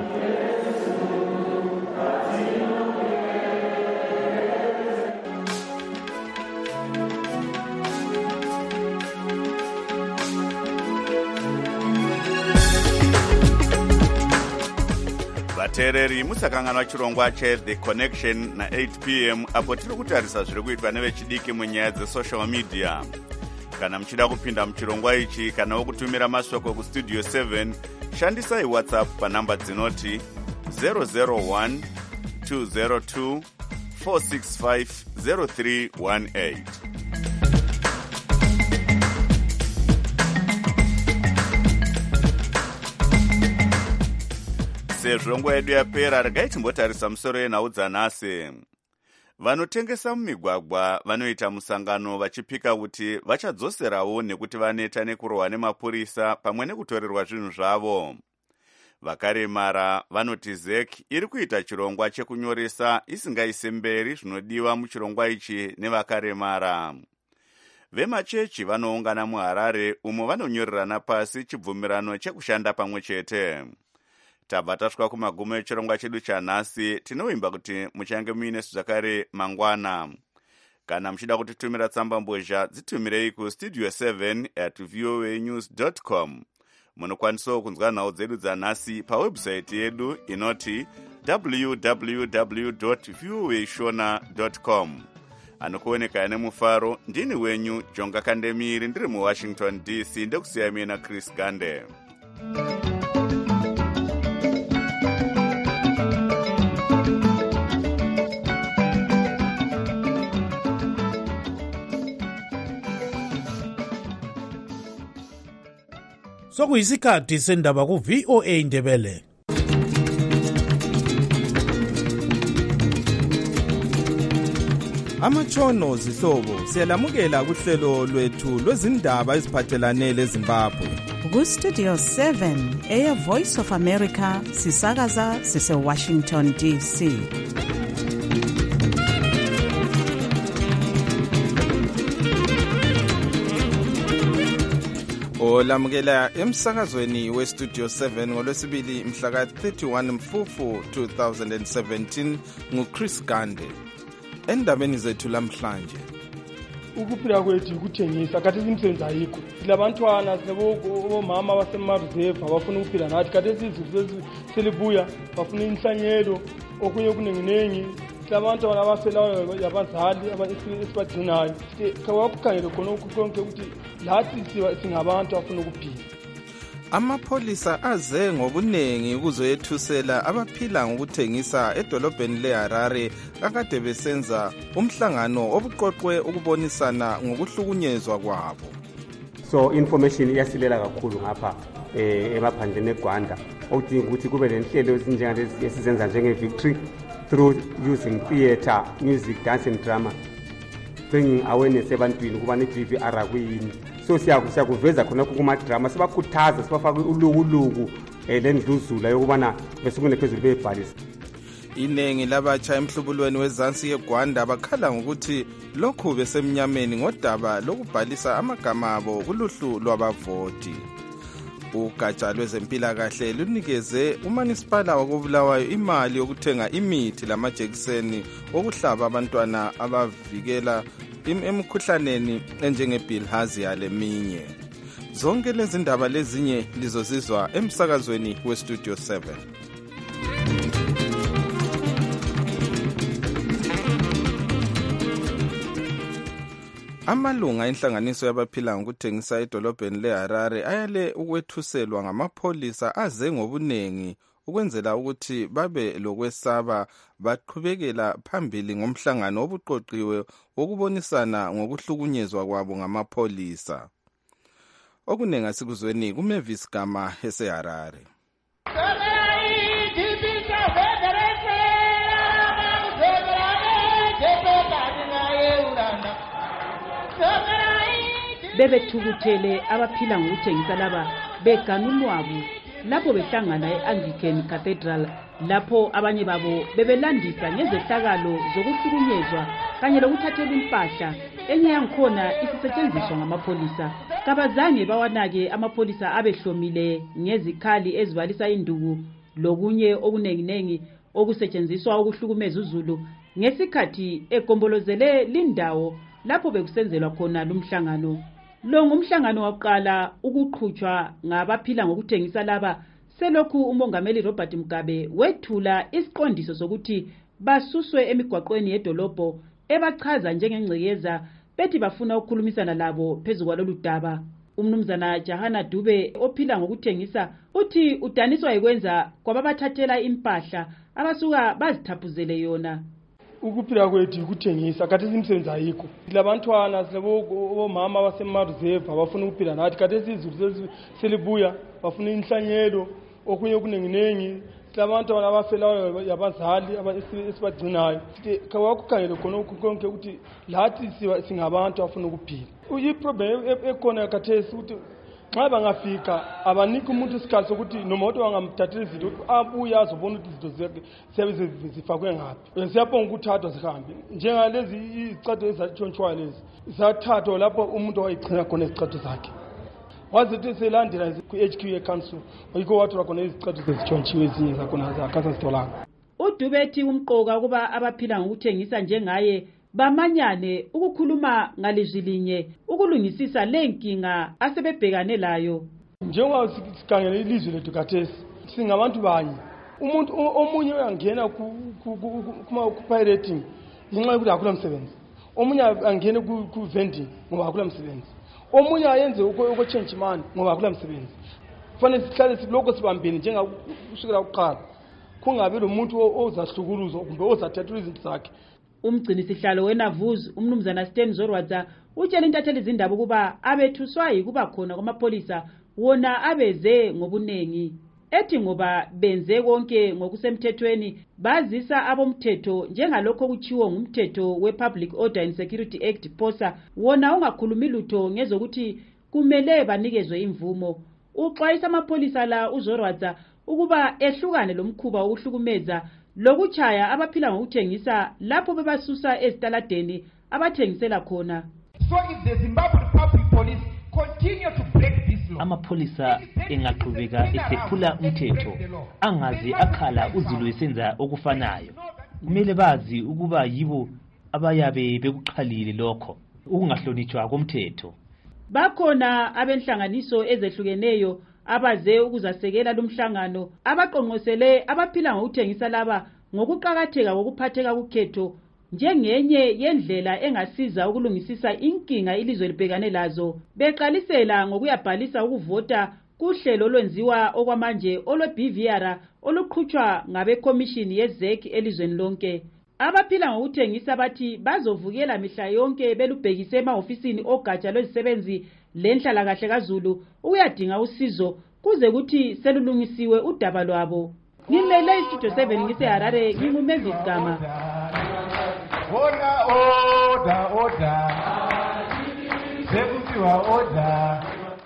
vateereri musakanganwa chirongwa cheThe Connection na eight p m apo tiri kutarisa zviri kuitwa nevechidiki munyaya dzesocial media. Kana muchida kupinda muchirongwa ichi kana wokutumira mashoko kustudio seven shandisai WhatsApp panhamba dzinoti zero zero one two zero two four six five zero three one eight. Sezvo nguva yedu yapera, regai timbotarisa musoro yenhau dzanhasi. Vanotengesa mumigwagwa vanoita musangano vachipika kuti vachadzoserawo nekuti vaneta nekurohwa nemapurisa pamwe nekutorerwa zvinhu zvavo. Vakaremara vanoti Z E C iri kuita chirongwa chekunyoresa isingaise mberi zvinodiwa muchirongwa ichi nevakaremara. Vemachechi vanoungana muHarare umo vanonyorerana pasi chibvumirano chekushanda pamwe chete. tabva tasvika kumagumo echirongwa chedu chanhasi. Tinovimba kuti muchange muinesu zvakare mangwana. Kana muchida kutitumira tsamba mbozha, dzitumirei kustudio seven at voa news dot com. Munokwanisawo kunzwa nhau dzedu dzanhasi pawebsite yedu inoti w w w dot voa shona dot com. Anokuoneka ane mufaro ndini wenyu Jonga Kandemiri, ndiri muWashington D C, ndekusiya mina Chris Gande. Sokuyisikhathi sendaba ku V O A Ndebele. Amatshono zihlobo siyalamukela kuhlelo lwethu lwezindaba eziphathelane leZimbabwe. Ku Studio seven eya Voice of America sisakaza sise Washington D C. Olamukela emsakazweni we Studio seven ngolwesibili mhla ka thirty-one Mfufu two thousand seventeen ngu Chris Gande. Endabeni zethu lamhlanje, ukuphila kwethu ukuthengisa kathi imsebenzi ayikho. Silabantwana sebomama baseMarzeva bafuna ukuphila nathi kathi sizizwe selibuya bafuna inhlanyelo okunye okuninginengi. Silabantwana abafelayo yabazali abasibagcinayo. Kawakukhangele khona konke ukuthi lathi singabantu abafuna ukuphila. Amapholisa aze ngobunengi ukuzoyethusela abaphila ngokuthengisa edolobheni leHarare akade besenza umhlangano obuqoqwe ukubonisana ngokuhlukunyezwa kwabo. So information iyasilela kakhulu ngapha eh emaphandleni eGwanda okudinga ukuthi kube lenhlelo ezinjengalezi esizenza njenge Victory through using theater, music, dance and drama, bringing awareness ebantwini kuba ne G V R akuyini. So siyakuveza khona kuma drama sibakhuthaza sibafaka ulukuluku elendluzula yokubana besukune phezulu bebhalisa. Inengi labatsha emhlubulweni wezansi yeGwanda bakhala ngokuthi lokhu besemnyameni ngodaba lokubhalisa amagama abo kuluhlu lwabavoti. Ugatsha lwezempilakahle lunikeze uManisipala wakobulawayo imali yokuthenga imithi lamajekiseni okuhlaba abantwana abavikela emikhuhlaneni enjengebilharzia leminye. Zonke lezi ndaba lezinye lizozizwa emsakazweni we Studio seven. Amalunga enhlanganiso yabaphila ngokuthengisa edolobheni leHarare ayale ukwethuselwa ngamapholisa aze ngobunengi ukwenzela ukuthi babe lokwesaba baqhubekela phambili ngomhlangano obuqoqiwe wokubonisana ngokuhlukunyezwa kwabo ngamapholisa. Okunenga sikuzweni kuMavis Gama eseHarare. Bebethukuthele abaphila ngokuthengisa laba beganulwabo lapho behlangana e-Anglican Cathedral, lapho abanye babo bebelandisa ngezehlakalo zokuhlukunyezwa kanye lokuthathela impahla enye yankhona isisetshenziswa ngamapholisa. Kabazange bawanake amapholisa abehlomile ngezikhali ezivalisa induku lokunye okunenginengi okusetshenziswa ukuhlukumeza uZulu ngesikhathi egombolozele lindawo lapho bekusenzelwa khona lumhlangano. Lo ngumhlangano waqala ukuqhutshwa ngabaphila ngokuthengisa laba selokhu umongameli Robert Mugabe wethula isiqondiso sokuthi basuswe emigwaqweni yedolobho ebachaza njengengcekeza bethi bafuna ukukhulumisana labo phezu kwalolu daba. Umnumzana Jahana Dube ophila ngokuthengisa uthi udaniswa yikwenza kwababathathela impahla abasuka bazithaphuzele yona. Ukuphila kwethu ukuthengisa kathi imsebenzi ayikho. Silabantwana sebomama baseMarzeva bafuna ukuphila nathi kathi sizizwe selibuya bafuna inhlanyelo okunye okuninginengi. Silabantwana abafelayo yabazali abasibagcinayo. Kawakukhangele khona konke ukuthi lathi singabantu abafuna ukuphila. Iproblem ekhona kathesi ukuthi xa bangafika abanike umuntu isikhathi sokuthi noma umuntu wangamthathela izinto abuye azobona ukuthi izinto zakhe siyabe zifakwe ngaphi. Siyabonga ukuthathwa zihambe njengalezi izicatho ezathontshwa lezi zathathwa lapho umuntu wayichina khona izicatho zakhe. wazithi selandela ku-H Q A council yikho wathola khona izicathulo ezitshontshiwe ezinye zakhona zakasazitholanga. uDubethi umqoka ukuba abaphila ngokuthengisa njengaye bamanyane ukukhuluma ngalizwi linye ukulungisisa lenkinga asebebhekane layo. Njengoba sikhangele ilizwe lethu kathesi singabantu banye, umuntu omunye uyangena ku-pirating ngenxa yokuthi akula msebenzi, omunye angene ku-vending ngoba akula msebenzi, omunye ayenze uko-change imani ngoba akula msebenzi. Kufanele sihlale silokho sibambene njengakusukela kuqala, kungabi lo muntu ozahlukuluzwa kumbe ozathathela izinto zakhe. Umgcini sihlalo weNavuzu umnumzana Stan Zorwadza utshela intatheli izindaba ukuba abethuswa yikuba khona kwamapolisa wona abeze ngobunengi, ethi ngoba benze konke ngokusemthethweni bazisa abomthetho njengalokho kuchiwo ngumthetho we-Public Order and Security Act POSA wona ungakhulumi lutho ngezokuthi kumele banikezwe imvumo. Uxwayisa amapolisa la uZorwadza ukuba ehlukane lomkhuba wokuhlukumeza lokuchaya abaphila ngokuthengisa lapho bebasusa ezitaladeni abathengisela khona. So if the Zimbabwe Public Police continue to break this law, amapolisa engaqhubeka esephula umthetho angaze akhala uZulu esenza okufanayo, kumele bazi ukuba yibo abayabe bekuqhalile lokho ukungahlonitshwa komthetho. Bakhona abenhlanganiso ezehlukeneyo abaze ukuzasekela lumhlangano abaqonqosele abaphila ngokuthengisa laba ngokuqhakatheka kokuphatheka kukhetho njengenye yendlela engasiza ukulungisisa inkinga ilizwe libhekane lazo, beqalisela ngokuyabhalisa ukuvota kuhlelo olwenziwa okwamanje olwe-B V R oluqhutshwa ngabekomishini ye-Z E C elizweni lonke. Abaphila ngokuthengisa bathi bazovukela mihla yonke belubhekise emahofisini ogatsha lwezisebenzi lenhlalakahle kaZulu uyadinga usizo kuze kuthi selulungisiwe udaba lwabo. Ngimele iStudio seven ngiseHarare, nginguMavis Gama. Order, order, order. Sekuthiwa order.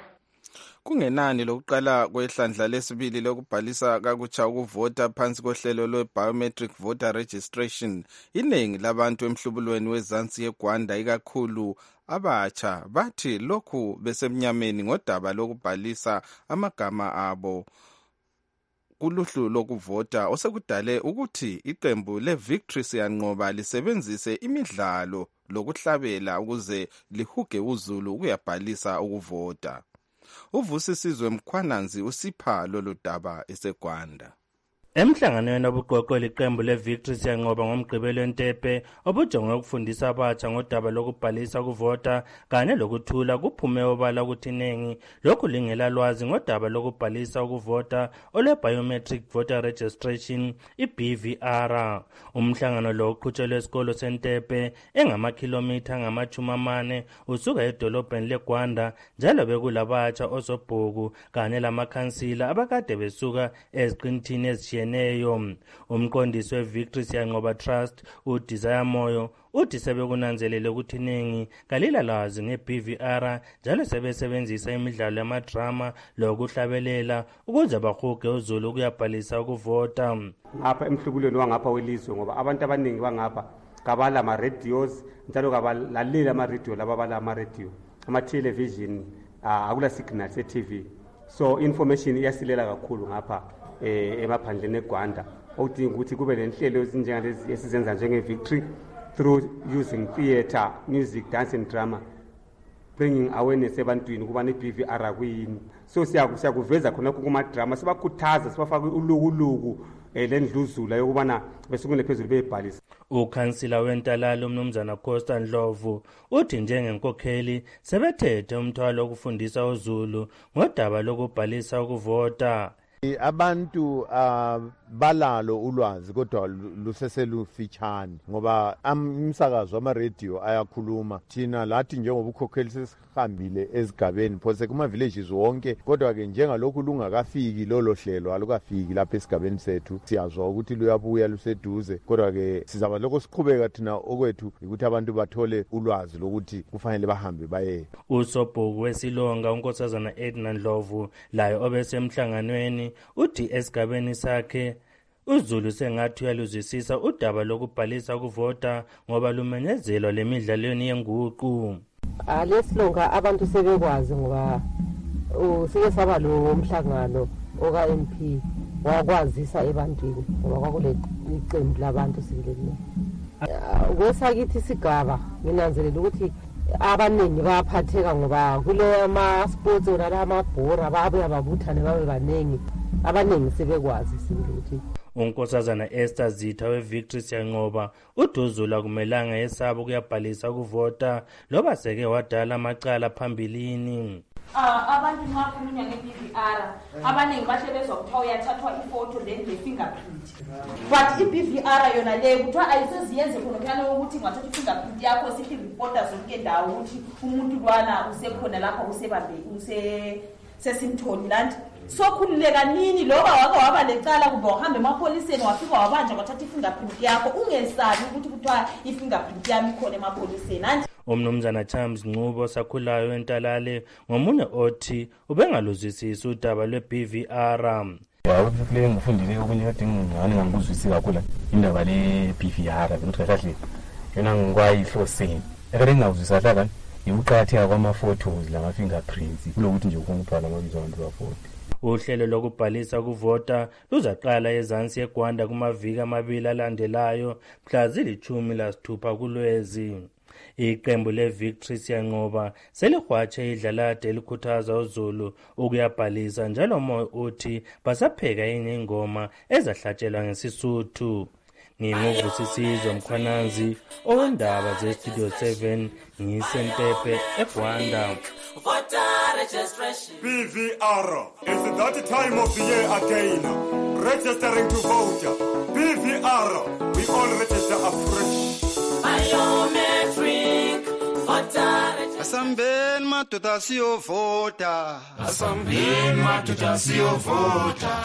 Kungenani lokuqala kwehlandla lesibili lokubhalisa kakutsha ukuvota phansi kohlelo lwe-biometric voter registration, iningi labantu emhlubulweni wezansi yeGwanda ikakhulu abatsha bathi lokhu besemnyameni ngodaba lokubhalisa amagama abo kuluhlu lokuvota osekudale ukuthi iqembu le-Victory siyanqoba lisebenzise imidlalo lokuhlabela ukuze lihuge uZulu ukuyabhalisa ukuvota. Uvusisizwe Mkhwananzi usipha lolu daba eseGwanda. Emhlanganweni obuqoqo liqembu le-Victory siyanqoba ngomgqibelo eNtepe obujonge ukufundisa abatsha ngodaba lokubhalisa ukuvota kanye lokuthula kuphume obala ukuthi iningi lokhu lingela lwazi ngodaba lokubhalisa ukuvota ole-biometric voter registration i-B V R. Umhlangano lo uqhutshelwe esikolo seNtepe engamakhilomitha angamachumi amane usuka edolobheni leGwanda, njalo bekulabatsha osobhuku kanye lamakhansila abakade besuka eziqinthini ezitshiyeneyo. Umqondisi we-Victory siyanqoba Trust uDesire Moyo uthi sebekunanzelele ukuthi iningi kalila lazi nge-B V R, njalo sebesebenzisa imidlalo yamadrama lokuhlabelela ukuze bahuge uZulu ukuyabhalisa ukuvota. Ngapha emhlubulweni wangapha welizwe ngoba abantu abaningi bangapha kabala ama-radios njalo kabalalela ama-radio laba bala ama-radio ama-television akula signal se-T V, so information iyasilela kakhulu ngapha eh emaphandleni eGwanda okudinga ukuthi kube lenhlelo ezinjengalezi esizenza njenge-Victory through using theatre, music, dance and drama, bringing awareness ebantwini ukuba ne-B V R kuyini. So siyakuveza khonakho kumadrama, sibakhuthaza sibafake ulukuluku lendluzula yokubana besukule phezulu beyibhalisa. Ukhansila wentalalo umnumzana Costa Ndlovu uthi njengenkokheli sebethethe umthwalo wokufundisa uZulu ngodaba lokubhalisa ukuvota. Abantu uh, balalo ulwazi kodwa luseselufitshane ngoba umsakazo wama-radio ayakhuluma. Thina lathi njengobukhokheli sesihambile ezigabeni phose kuma-villages wonke, kodwa-ke njengalokhu lungakafiki lolo hlelo alukafiki lapha esigabeni sethu, siyazwa ukuthi luyabuya luseduze, kodwa-ke sizaba lokho siqhubeka thina okwethu ukuthi abantu bathole ulwazi lokuthi kufanele bahambe baye. Usobhuku wesilonga unkosazana Edna Ndlovu layo obesemhlanganweni uthi esigabeni sakhe uZulu sengathi uyaluzwisisa udaba lokubhalisa ukuvota ngoba lumenyezelwa lemidlalweni yenguqu. Lesilonga abantu sebekwazi ngoba usike saba lo mhlangano oka M P wakwazisa ebantwini ngoba kwakule iqembu labantu sibileni. Ngosakithi sigaba nginanzelela ukuthi abaningi bayaphatheka ngoba kule ama sports ona amabhora babuya babuthane babe baningi abaningi sebekwazi ukuthi unkosazana Esther Zitha weVictory Siyanqoba uDuzula kumelanga esabo kuyabhalisa ukuvota loba seke wadala amacala phambilini. Ah abantu nxa kukhulunywa nge-B V R abaningi bahle bezwa kuthiwa uyathathwa ifoto then le-fingerprint but i-B V R yona leyo kuthiwa ayiseziyenze khona khona ukuthi ngathatha i-fingerprint yakho sithi reporter zonke ndawo ukuthi umuntu lwana usekhona lapha usebambe use sesimtholi landi sokhululeka nini loba wake waba lecala kumbe wahambe emapoliseni wafika wabanja wathatha i-fingerprint yakho ungesabi ukuthi kuthiwa i-fingerprint yami ikhona emapoliseni andi. Umnumzana Charles Nqubo sakhulayo entalale ngomunye othi ubengaluzwisisi udaba lwe-B V R. Ya kule ngifundile okunye kade ngingani ngangikuzwisisi kakhulu indaba le-B V R ukuthi kahle yona ngikwayihloseni. Ekade ngingawuzwisisa kanjani ukuqhatheka kwama-photos lama-fingerprints kulokuthi nje ukungibhala amabizo abantu bavota. Uhlelo lokubhalisa ukuvota luzaqala ezansi eGwanda kumaviki amabili alandelayo mhla zilithumi lasithupha kuLwezi. Iqembu leVictory Siyanqoba selihwatshe idlalade elikhuthaza uZulu ukuyabhalisa njalo moya uthi basapheka enye ingoma ezahlatshelwa ngeSisuthu. Nginguvusisizwe Mkhwananzi owendaba ze-Studio seven ngisentepe eGwanda. Voter registration. B V R. It's that time of the year again. Registering to vote. B V R. We all register afresh. Biometric voter registration. Asambeni madoda siyovota. Asambeni madoda siyovota.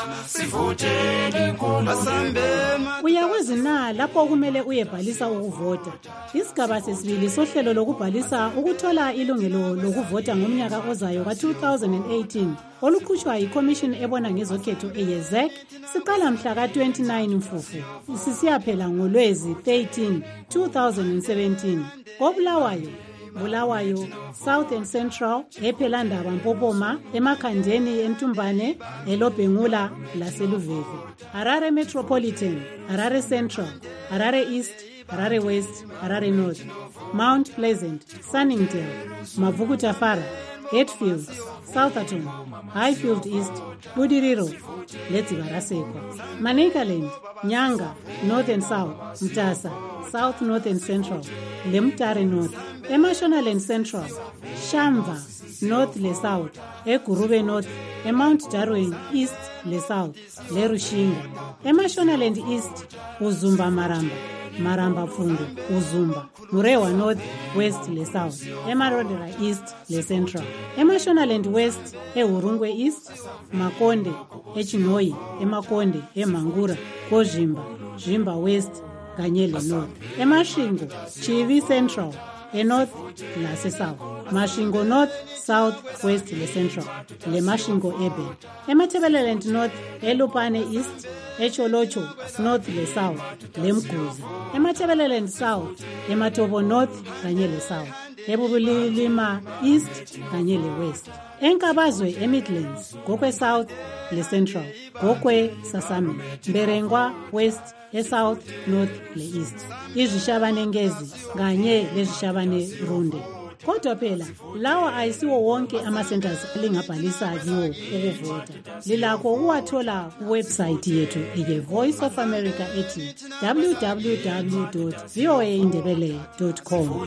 Sivoteni inkulu. Asambeni. Uyakwazi na lapho kumele uyebhalisa ukuvota. Isigaba sesibili sohlelo lokubhalisa ukuthola ilungelo lokuvota ngomnyaka ozayo ka two thousand eighteen olukhutshwa yiCommission ebona ngezokhetho eYezek siqala mhla ka twenty-nine Mfufu sisiyaphela ngoLwezi thirteen two thousand seventeen. Kobulawayo Bulawayo, South and Central, ePhelandaba Mpopoma, eMakhandeni eNtumbane, eLobhengula laseLuveve. Harare Metropolitan, Harare Central, Harare East, Harare West, Harare North, Mount Pleasant, Sunningdale, Mavukutafara, Hatfield, Southampton, Highfield East, Budiriro, Letsibaraseko. Manicaland, Nyanga, North and South, Mtasa, South, North and Central, Lemtare North, Emashonaland Central, Shamva, North le South, Egurube North, eMount Darwin East le South, le Rushinga, Emashonaland East, Uzumba Maramba, Maramba Fundu, Uzumba, Murewa North, West le South, Emarodera East le Central, Emashonaland West, Eurungwe East, Makonde, Echinoi, Emakonde, Emangura, Kozhimba, Jimba West, Kanyele North, Emashingo, Chivi Central, eNorth lase-South, Mashingo North, South, West le Central, le Mashingo Urban, eMatabeleland North, eLupane East, eCholocho North le South, le Mguzi, eMatabeleland South, eMatobo North kanye le South, eBubulilima East kanye le West, eNkabazwe eMidlands, Gokwe South le Central, Gokwe Sasami, Mberengwa West, eSouth, North le East, izishabane Ngezi kanye lezishabane Runde. Kodwa phela lawa ayisiwo wonke ama-centers lingabhalisa kiwo ukuvota. Lilakho ukuwathola kuwebsite yethu ye-Voice of America ethi w w w dot v o a indebele dot com.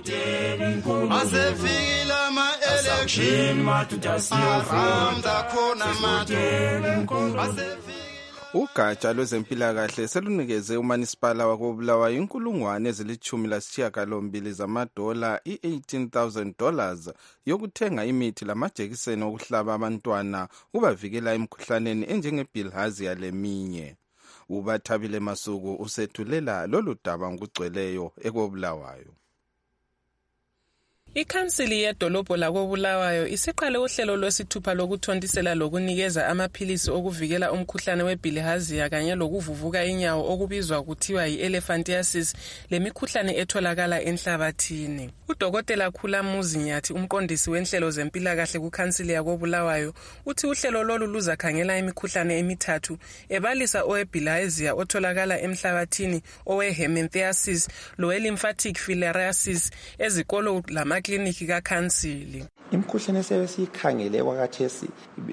Asefikile ama-election ahamda khona manje. Ugatsha lwezempilakahle selunikeze umanisipala wakobulawayo inkulungwane ezilithumi lasishiyagalombili zamadola i-eighteen thousand dollars yokuthenga imithi lamajekiseni okuhlaba abantwana ubavikela emkhuhlaneni enjengebilharzia leminye. Ubathabile Masuku usethulela lolu daba ngokugcweleyo ekobulawayo. Ikhansili yedolobho lakoBulawayo isiqale uhlelo lwesithupha lokuthontisela lokunikeza amaphilisi okuvikela umkhuhlane webilharzia kanye lokuvuvuka inyawo okubizwa kuthiwa yi-elephantiasis lemikhuhlane etholakala enhlabathini. Udokotela Khulamuzi Nyathi, umqondisi wenhlelo zempilakahle kukhansili yakoBulawayo, uthi uhlelo lolu luzakhangela imikhuhlane emithathu ebalisa owebilharzia otholakala emhlabathini, owehelminthiasis lowe-lymphatic filariasis ezikolo lama kliniki kakhansili. Imikhuhlane esebe siyikhangele wakhathesi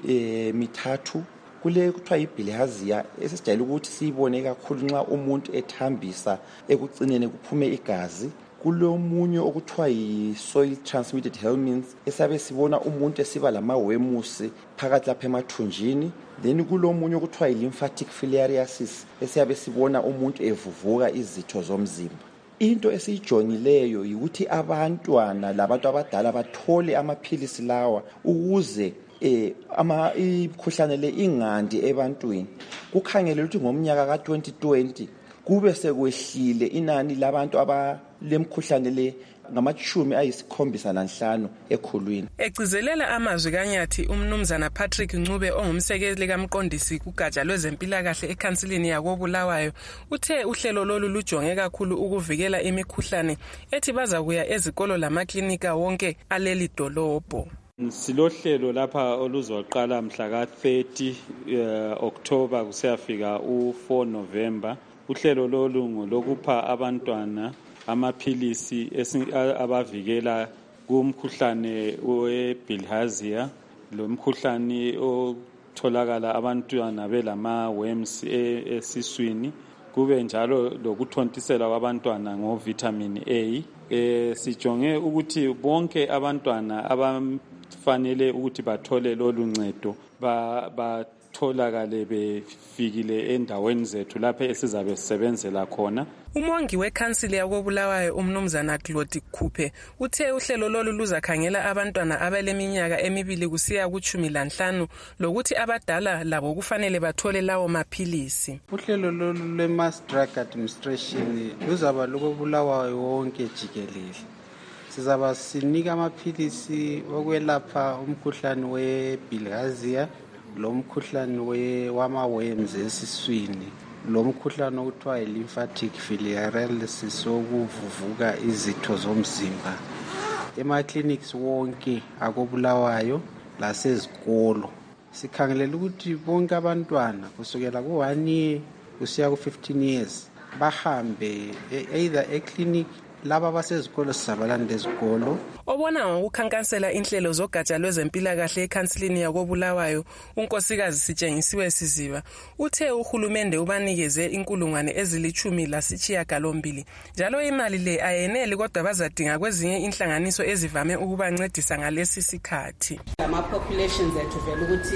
e, mithathu kule kuthiwa yibilharzia esijayele ukuthi siyibone kakhulu nxa umuntu ethambisa ekucineni kuphume igazi. Kulomunye okuthiwa yi-soil transmitted helminths esabe sibona umuntu esiba lamawemusi phakathi lapha emathunjini. Then kulomunye okuthiwa yi-lymphatic filariasis esiyabe sibona umuntu evuvuka izitho zomzimba. Into esiyijongileyo ukuthi abantwana labantu abadala bathole amaphilisi lawa ukuze eh ama imkhuhlane le ingandi ebantwini. Kukhangele ukuthi ngomnyaka ka twenty twenty kube sekwehlile inani labantu abalemkhuhlane le ngamachumi ayisikhombisa lanhlanu ekhulwini. Egcizelela amazwi kaNyathi, umnumzana Patrick Ncube ongumsekeli kamqondisi kugatsha lwezempilakahle ekhansilini yakoBulawayo uthe uhlelo lolu lujonge kakhulu ukuvikela imikhuhlane ethi bazakuya ezikolo lamaklinika wonke aleli dolobho. Silohlelo lapha oluzoqala mhla ka thirty uh, October kusiyafika u four November. Uhlelo lolu ngolokupha abantwana amaphilisi abavikela kumkhuhlane webilharzia lo mkhuhlane otholakala abantwana belama worms esiswini, kube njalo lokuthontisela kwabantwana ngo vitamin A. E, sijonge ukuthi bonke abantwana abafanele ukuthi bathole lolu ncedo ba, ba tholakale befikile endaweni zethu lapho esizabe sisebenzela khona. Umongi wekhansili yakoBulawayo umnumzana Claude Khuphe uthe uhlelo lolu luzakhangela abantwana abaleminyaka emibili kusiya kuchumi lanhlanu lokuthi abadala labo kufanele bathole lawo maphilisi. Uhlelo lolu lwe-mass drug administration luzaba lokoBulawayo wonke jikelele. Sizaba sinika amaphilisi okwelapha umkhuhlane webilharzia, lo mkhuhlane wama-worms esiswini, lo mkhuhlane okuthiwa yi-lymphatic filariasis okuvuvuka izitho zomzimba. Ema-clinics wonke akoBulawayo lasezikolo sikhangelela ukuthi bonke abantwana kusukela ku one year kusiya ku fifteen years bahambe either eclinic laba basezikolo sizabalanda ezikolo. Obona ngokukhankasela inhlelo zogatsha lwezempilakahle ekhansilini yakoBulawayo, unkosikazi Sitshengisiwe Siziba uthe uhulumende ubanikeze inkulungwane ezilichumi lasitshiyagalombili njalo imali le ayeneli kodwa bazadinga kwezinye inhlanganiso ezivame ukubancedisa ngalesi sikhathi. Ama populations ethu vele ukuthi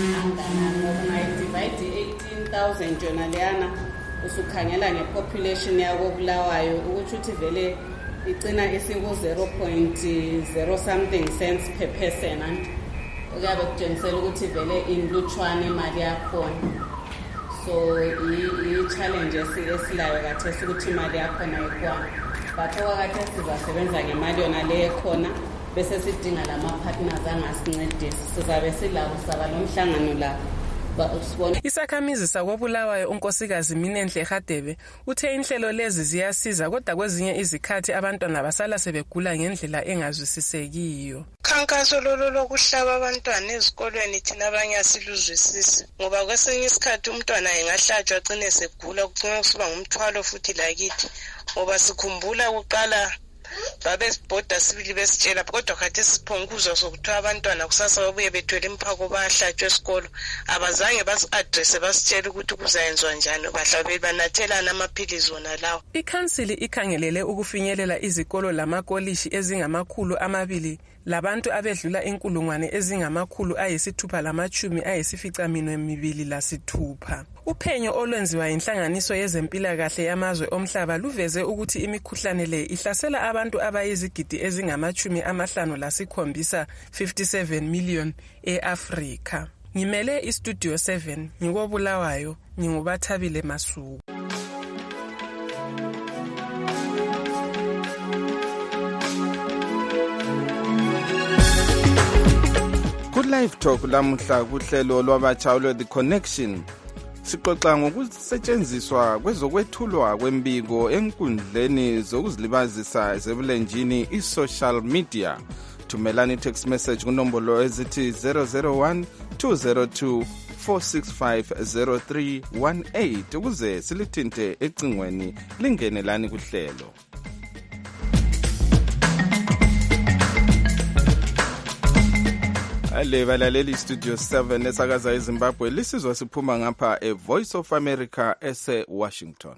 divide eighteen thousand jona leyana usukhangela ngepopulation yakoBulawayo ukuthi uthi vele igcina isiku zero point zero something cents per person and uyabe kutshengisela ukuthi vele inlutshwane imali yakhona. So i-challenge esilayo kathesi ukuthi imali yakhona ikwana, but okakathesi sizasebenza ngemali yona le ekhona bese sidinga lama-partners angasincedisi. Sizabe silabo saba lo mhlangano la. Isakhamizi sakoBulawayo unkosikazi Minenhle Hadebe uthe inhlelo lezi ziyasiza kodwa kwezinye izikhathi abantwana basala sebegula ngendlela engazwisisekiyo. Khankaso lolo lokuhlaba abantwana ezikolweni thina abanye asiluzwisisi ngoba kwesinye isikhathi umntwana engahlatshwa agcine segula kugcina kusuba ngumthwalo futhi lakithi ngoba sikhumbula kuqala babesibhoda sibili besitshela kodwa khathi siphonguzwa sokuthiwa abantwana kusasa babuye bethwele imphako bahlatshwe esikolo abazange basi-adresse basitshela ukuthi kuzayenzwa njani bahlabe banathelana amaphilisi wona lawo. Ikhansili ikhangelele ukufinyelela izikolo lamakolishi ezingamakhulu amabili labantu abedlula inkulungwane ezingamakhulu ayisithupha lamachumi ayisificaminwe mibili lasithupha. Uphenyo olwenziwa inhlanganiso yezempilakahle yamazwe omhlaba luveze ukuthi imikhuhlane le ihlasela abantu abayizigidi ezingamachumi amahlanu lasikhombisa fifty-seven million e-Afrika. Ngimele iStudio seven ngikoBulawayo ngingubathabile Masuku. Ku-Live Talk lamuhla kuhlelo lwabatsha lwe The Connection sixoxa ngokusetshenziswa kwezokwethulwa kwembiko enkundleni zokuzilibazisa zebulenjini i-social media. Thumelani text message kunombolo ezithi zero zero one two zero two four six five zero three one eight ukuze silithinte ecingweni lingenelani kuhlelo. Ale balaleli Studio seven esakaza eZimbabwe lisizwa siphuma ngapha e Voice of America ese Washington.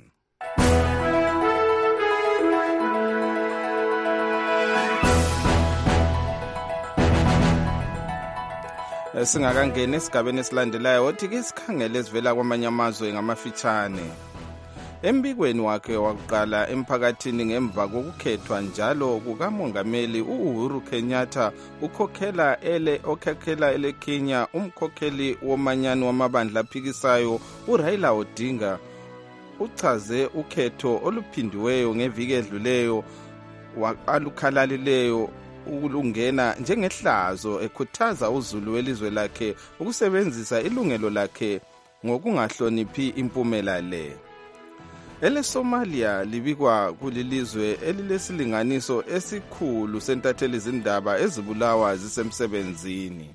Singakangena esigabeni esilandelayo othi ke sikhangele esivela kwamanye amazwe ngamafitshane. Embikweni wakhe wakuqala emphakathini ngemva kokukhethwa njalo kukamongameli uUhuru Kenyatta ukhokhela ele okhokhela ele Kenya umkhokheli womanyano wamabandla aphikisayo uRaila Odinga uchaze ukhetho oluphindiweyo ngeviki edluleyo walukhalalileyo ukulungena njengehlazo ekhuthaza uZulu welizwe lakhe ukusebenzisa ilungelo lakhe ngokungahloniphi impumela le. Ele Somalia libikwa kulilizwe elilesilinganiso esikhulu sentatheli izindaba ezibulawa zisemsebenzini.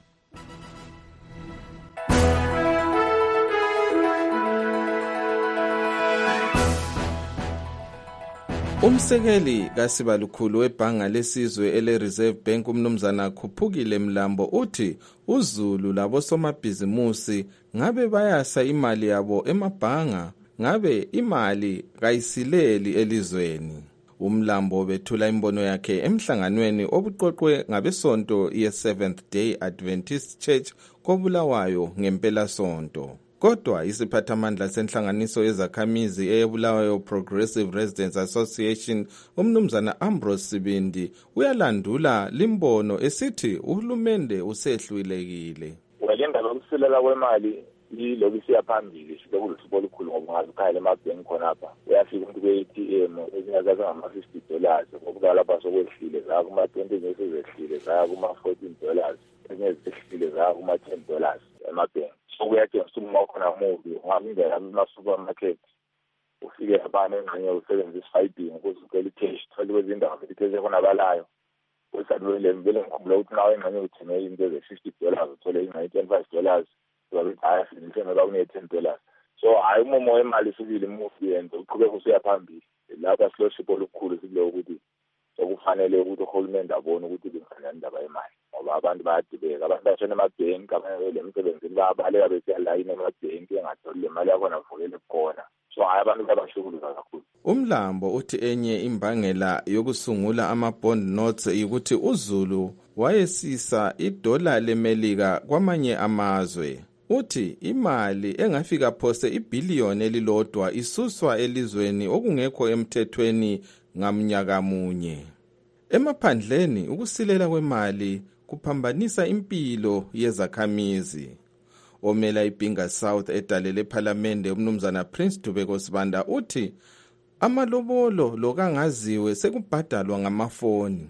Umsekeli kaSibalukhulu webhanga lesizwe ele Reserve Bank umnumzana Khuphukile Mlambo uthi uZulu labo somabhizimusi ngabe bayasa imali yabo emabhanga ngabe imali kayisileli elizweni. Umlambo bethula imbono yakhe emhlanganweni obuqoqwe ngabesonto ye Seventh Day Adventist Church koBulawayo ngempela sonto. Kodwa isiphathamandla senhlanganiso yezakhamizi eyeBulawayo Progressive Residents Association umnumzana Ambrose Sibindi uyalandula limbono esithi uhulumende usehlulekile. Wajenda lokusilela kwemali yiloku siyaphambili silokulusipho olukhulu ngoba ngazi ukhayela emabhenki khona apha uyafika umuntu kwe-A T M ezingazazi ngama-fifty dollars ngokuba lapha sokwehlile zaya kuma-twenty ezinye sezehlile zaya kuma-fourteen dollars ezinye zehlile zaya kuma-ten dollars emabhenki. So kuyatshengisa uma ukhona mubi ungahambela kuma-supermarket ufike abane engxenye usebenzisa i-swiping ukuzukela i-cash thole kwezindawo i-cash ekhonakalayo usadwele vele ngikhumbula ukuthi nawe engxenye uthenge into eze-fifty dollars uthole ingxenye twenty-five dollars haya sinithengela une-ten dollars. So hayi umumo wemali sibili mufi yenze uqhubeka usuyaphambili lapha siloship olukhulu sikuleyo ukuthi sokufanele ukuthi uhulumende abone ukuthi kufanele indaba yemali ngoba abantu bayadibeka abantu bashona emabhenki abanye le msebenzini bayabaleka besiyalayini emabhenki engatholi le mali yakhona vukele khona. So hayi abantu bayabashukuluza kakhulu. Umlambo uthi enye imbangela yokusungula ama-bond notes ukuthi uZulu wayesisa idola leMelika kwamanye amazwe. Uthi imali engafika phose ibillion elilodwa isuswa elizweni okungekho emthethweni ngamnyaka munye. Emaphandleni ukusilela kwemali kuphambanisa impilo yezakhamizi. Omela iBinga South edalele eParliament umnumzana Prince Dubeko Sibanda uthi amalobolo lokangaziwe sekubhadalwa ngamafoni.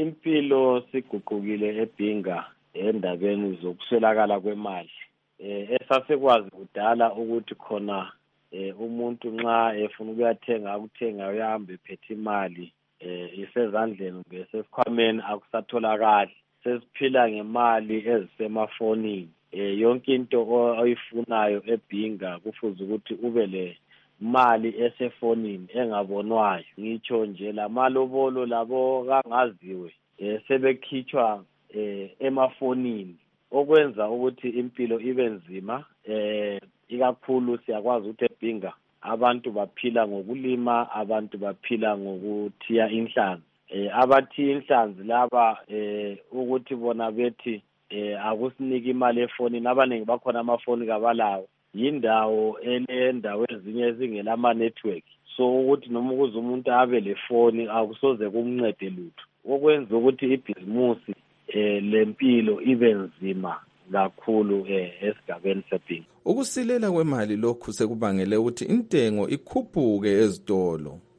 Impilo siguqukile eBinga endabeni zokuswelakala kwemali. Eh esasekwazi kudala ukuthi khona eh umuntu nxa efuna ukuyathenga ukuthenga uyahambe ephethe imali eh isezandleni bese sikhwameni akusatholakala sesiphila ngemali ezisemafonini. Eh yonke into oyifunayo eBinga kufuze ukuthi ube le mali esefonini engabonwayo. Ngitsho nje lamalobolo labo kangaziwe eh sebekhitshwa eh emafonini okwenza ukuthi impilo ibe nzima. Eh ikakhulu siyakwazi ukuthi eBinga abantu baphila ngokulima, abantu baphila ngokuthiya inhlanzi. Eh abathi inhlanzi laba eh ukuthi bona bethi eh akusiniki imali efonini abaningi bakhona amafoni kabalawo. Yindawo enendawo ezinye ezingelama network. So ukuthi noma ukuze umuntu abe lefoni akusoze kumncede lutho. Okwenza ukuthi ibhizimusi eh lempilo ibe nzima kakhulu eh esigabeni seBinga. Ukusilela kwemali lokhu sekubangele ukuthi intengo ikhuphuke ezitolo.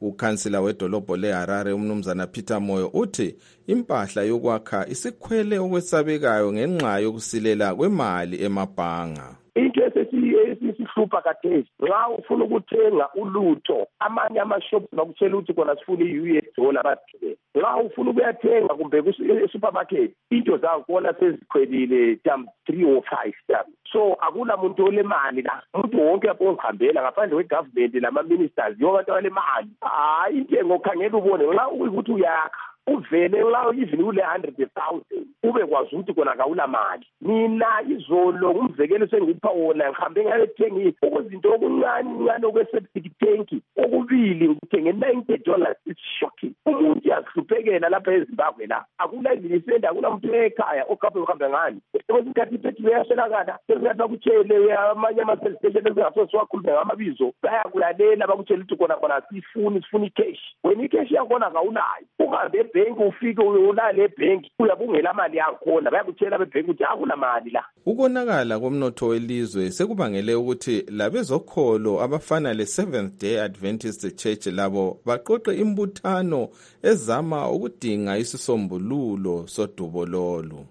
Ukhansila wedolobho leHarare umnumzana Peter Moyo uthi impahla yokwakha isikhwele okwesabekayo ngenxa yokusilela kwemali emabhanga. Into esisihlupha kathesi nxa ufuna ukuthenga ulutho amanye ama-shops bakutshela ukuthi kona sifuna i-U S dollar bathile. Nxa ufuna ukuyathenga kumbe ku-supermarket into zakhona sezikhwelile times three or five times. So akula muntu olemali la, umuntu wonke lapho ozihambela ngaphandle kwe-government nama-ministers yonke abantu abalemali. Hayi intengo khangela ubone nxa ukuthi uyakha uvele lawo even ule one hundred thousand ube kwazi ukuthi kona kawula mali. Mina izolo umzekelo sengipha wona ngihambe ngayethenga okuzinto okuncane ngane okweseptic tank okubili ngithenge ninety dollars. It's shocking. Umuntu uyahluphekela lapha eZimbabwe la. Akula izinisenda akula muntu ekhaya okaphe uhambe ngani. Kwesikhathi ipetrol yashelakala sesingathi bakutshele amanye ama-service station ezingaso siwakhulume ngamabizo bayakulalela bakutshela ukuthi kona kona sifuni sifuni cash. Wena icash yakhona kawunayo uhambe ebhenki ufike uyolala ebhenki uyabungela imali yakhona bayakutshela bebhenki ukuthi akula mali la. Ukonakala komnotho welizwe sekubangele ukuthi labezokholo abafana le-Seventh Day Adventist Church labo baqoqe imbuthano ezama ukudinga isisombululo sodubo lolu.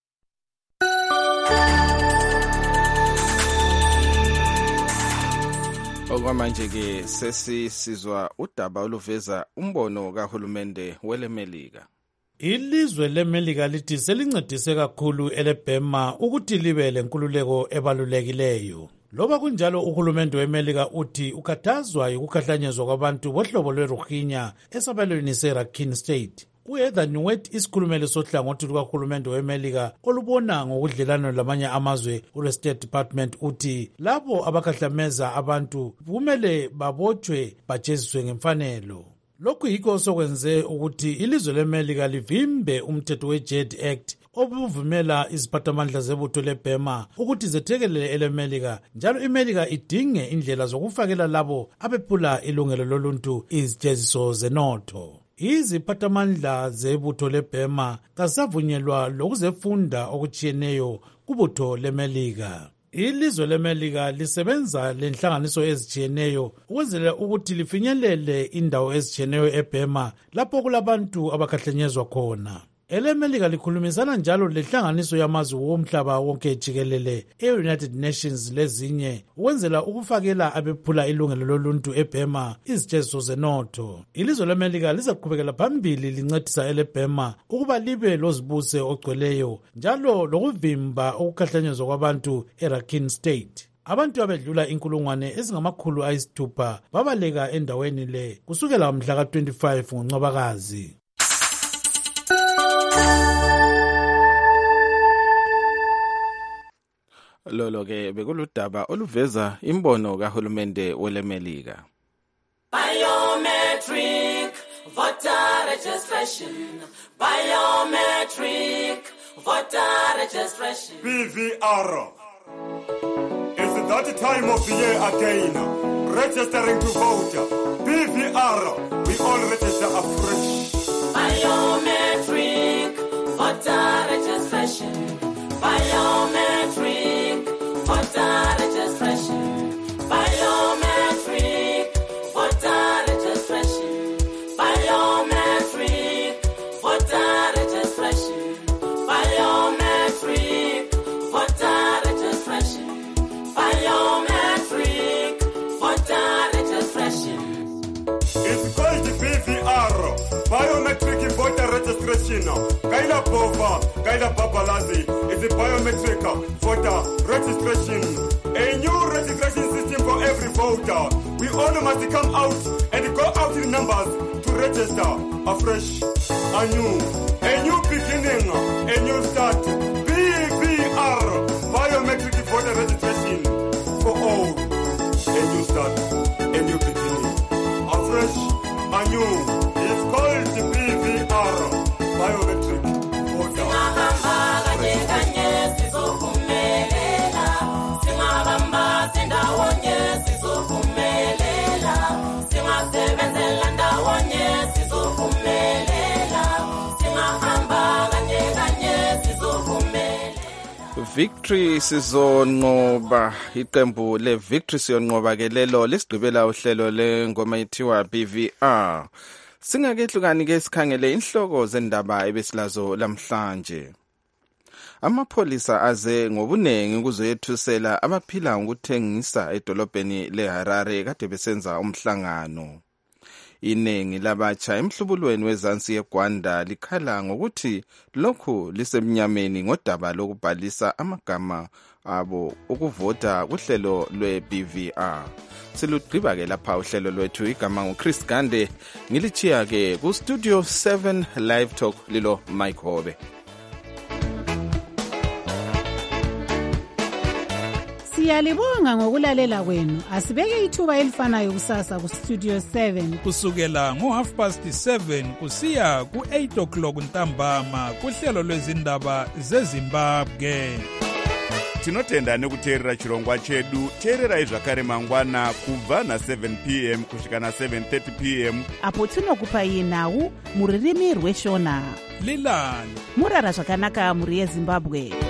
Okwamanje-ke sesisizwa udaba oluveza umbono kahulumende welemelika. Ilizwe leMelika lithi selincedise kakhulu eleBhema ukuthi libe lenkululeko ebalulekileyo. Loba kunjalo uhulumende weMelika uthi ukhathazwa yikukhahlanyezwa kwabantu bohlobo lweRohingya esabelweni seRakhine State. U-Heather Nauert isikhulumeli sohlangothi lukahulumende weMelika olubona ngokudlelana lamanye amazwe ulwe-State Department uthi labo abakhahlameza abantu kumele babotshwe bajeziswe ngemfanelo. Lokhu yikho sokwenze ukuthi ilizwe leMelika livimbe umthetho we-Jed Act obuvumela iziphathamandla zebutho leBhema ukuthi zethekelele eleMelika, njalo iMelika idinge indlela zokufakela labo abephula ilungelo loluntu izijeziso zenotho. Iziphathamandla zebutho leBhema kasavunyelwa lokuzefunda okutshiyeneyo kubutho leMelika. Ilizwe leMelika lisebenza lenhlanganiso ezitshiyeneyo ukwenzela ukuthi lifinyelele indawo ezitshiyeneyo eBhema lapho kulabantu abakhahlenyezwa khona. EleMelika likhulumisana njalo lenhlanganiso yamazwe womhlaba wonke jikelele e-United Nations lezinye ukwenzela ukufakela abephula ilungelo loluntu eBhema izijeziso zenotho. Ilizwe leMelika lizaqhubekela phambili lincedisa eleBhema ukuba libe lozibuse ogcweleyo njalo lokuvimba ukukhahlanyezwa kwabantu eRakhine State. Abantu abedlula inkulungwane ezingamakhulu ayisithupha babaleka endaweni le kusukela mhla ka twenty-five ngoNcwabakazi. Lolo ke bekuludaba oluveza imbono kahulumende weleMelika. Biometric voter registration. Biometric voter registration. B V R. It's that time of the year again. Registering to vote. B V R. We all register afresh. Biometric voter registration. Biometric voter registration. Biometric voter registration. Biometric voter registration. Biometric voter registration. Biometric voter registration. It's called the B V R. Biometric voter registration. Kaila Bova, Kaila Babalazi is a biometric voter registration. A new registration system for every voter. We all must come out and go out in numbers to register afresh, anew. A new beginning, a new start. B V R, biometric voter registration for all. A new start, a new beginning. Afresh, anew. It's called the B V R, biometric voter. Singahamba kanye kanye sizovumelela Victory sizonqoba iqembu le Victory siyonqoba ke lelo lesigqibela uhlelo lengoma ethiwa B V R. Singakehlukani ke sikhangele inhloko zendaba ebesilazo lamhlanje. Amapholisa aze ngobunengi ukuzoyethusela abaphila ngokuthengisa edolobheni leHarare kade besenza umhlangano. Inengi labatsha emhlubulweni wezansi yeGwanda likhala ngokuthi lokhu lisemnyameni ngodaba lokubhalisa amagama abo ukuvota kuhlelo lwe-B V R. Silugqiba ke lapha uhlelo lwethu igama nguChris Gande ngilichiya ke ku Studio seven Live Talk lilo Mike Hobe. Siyalibonga ngokulalela kwenu. Asibeke ithuba elifanayo kusasa ku Studio seven kusukela ngo half past seven kusiya ku eight o'clock ntambama kuhlelo lwezindaba zeZimbabwe. Tinotenda nekuteerera chirongwa chedu. Teererai zvakare mangwana kubva na seven p m kusvika na seven thirty p m apo tinokupai nhau muririmi rweshona. Lilani murara zvakanaka muri yeZimbabwe.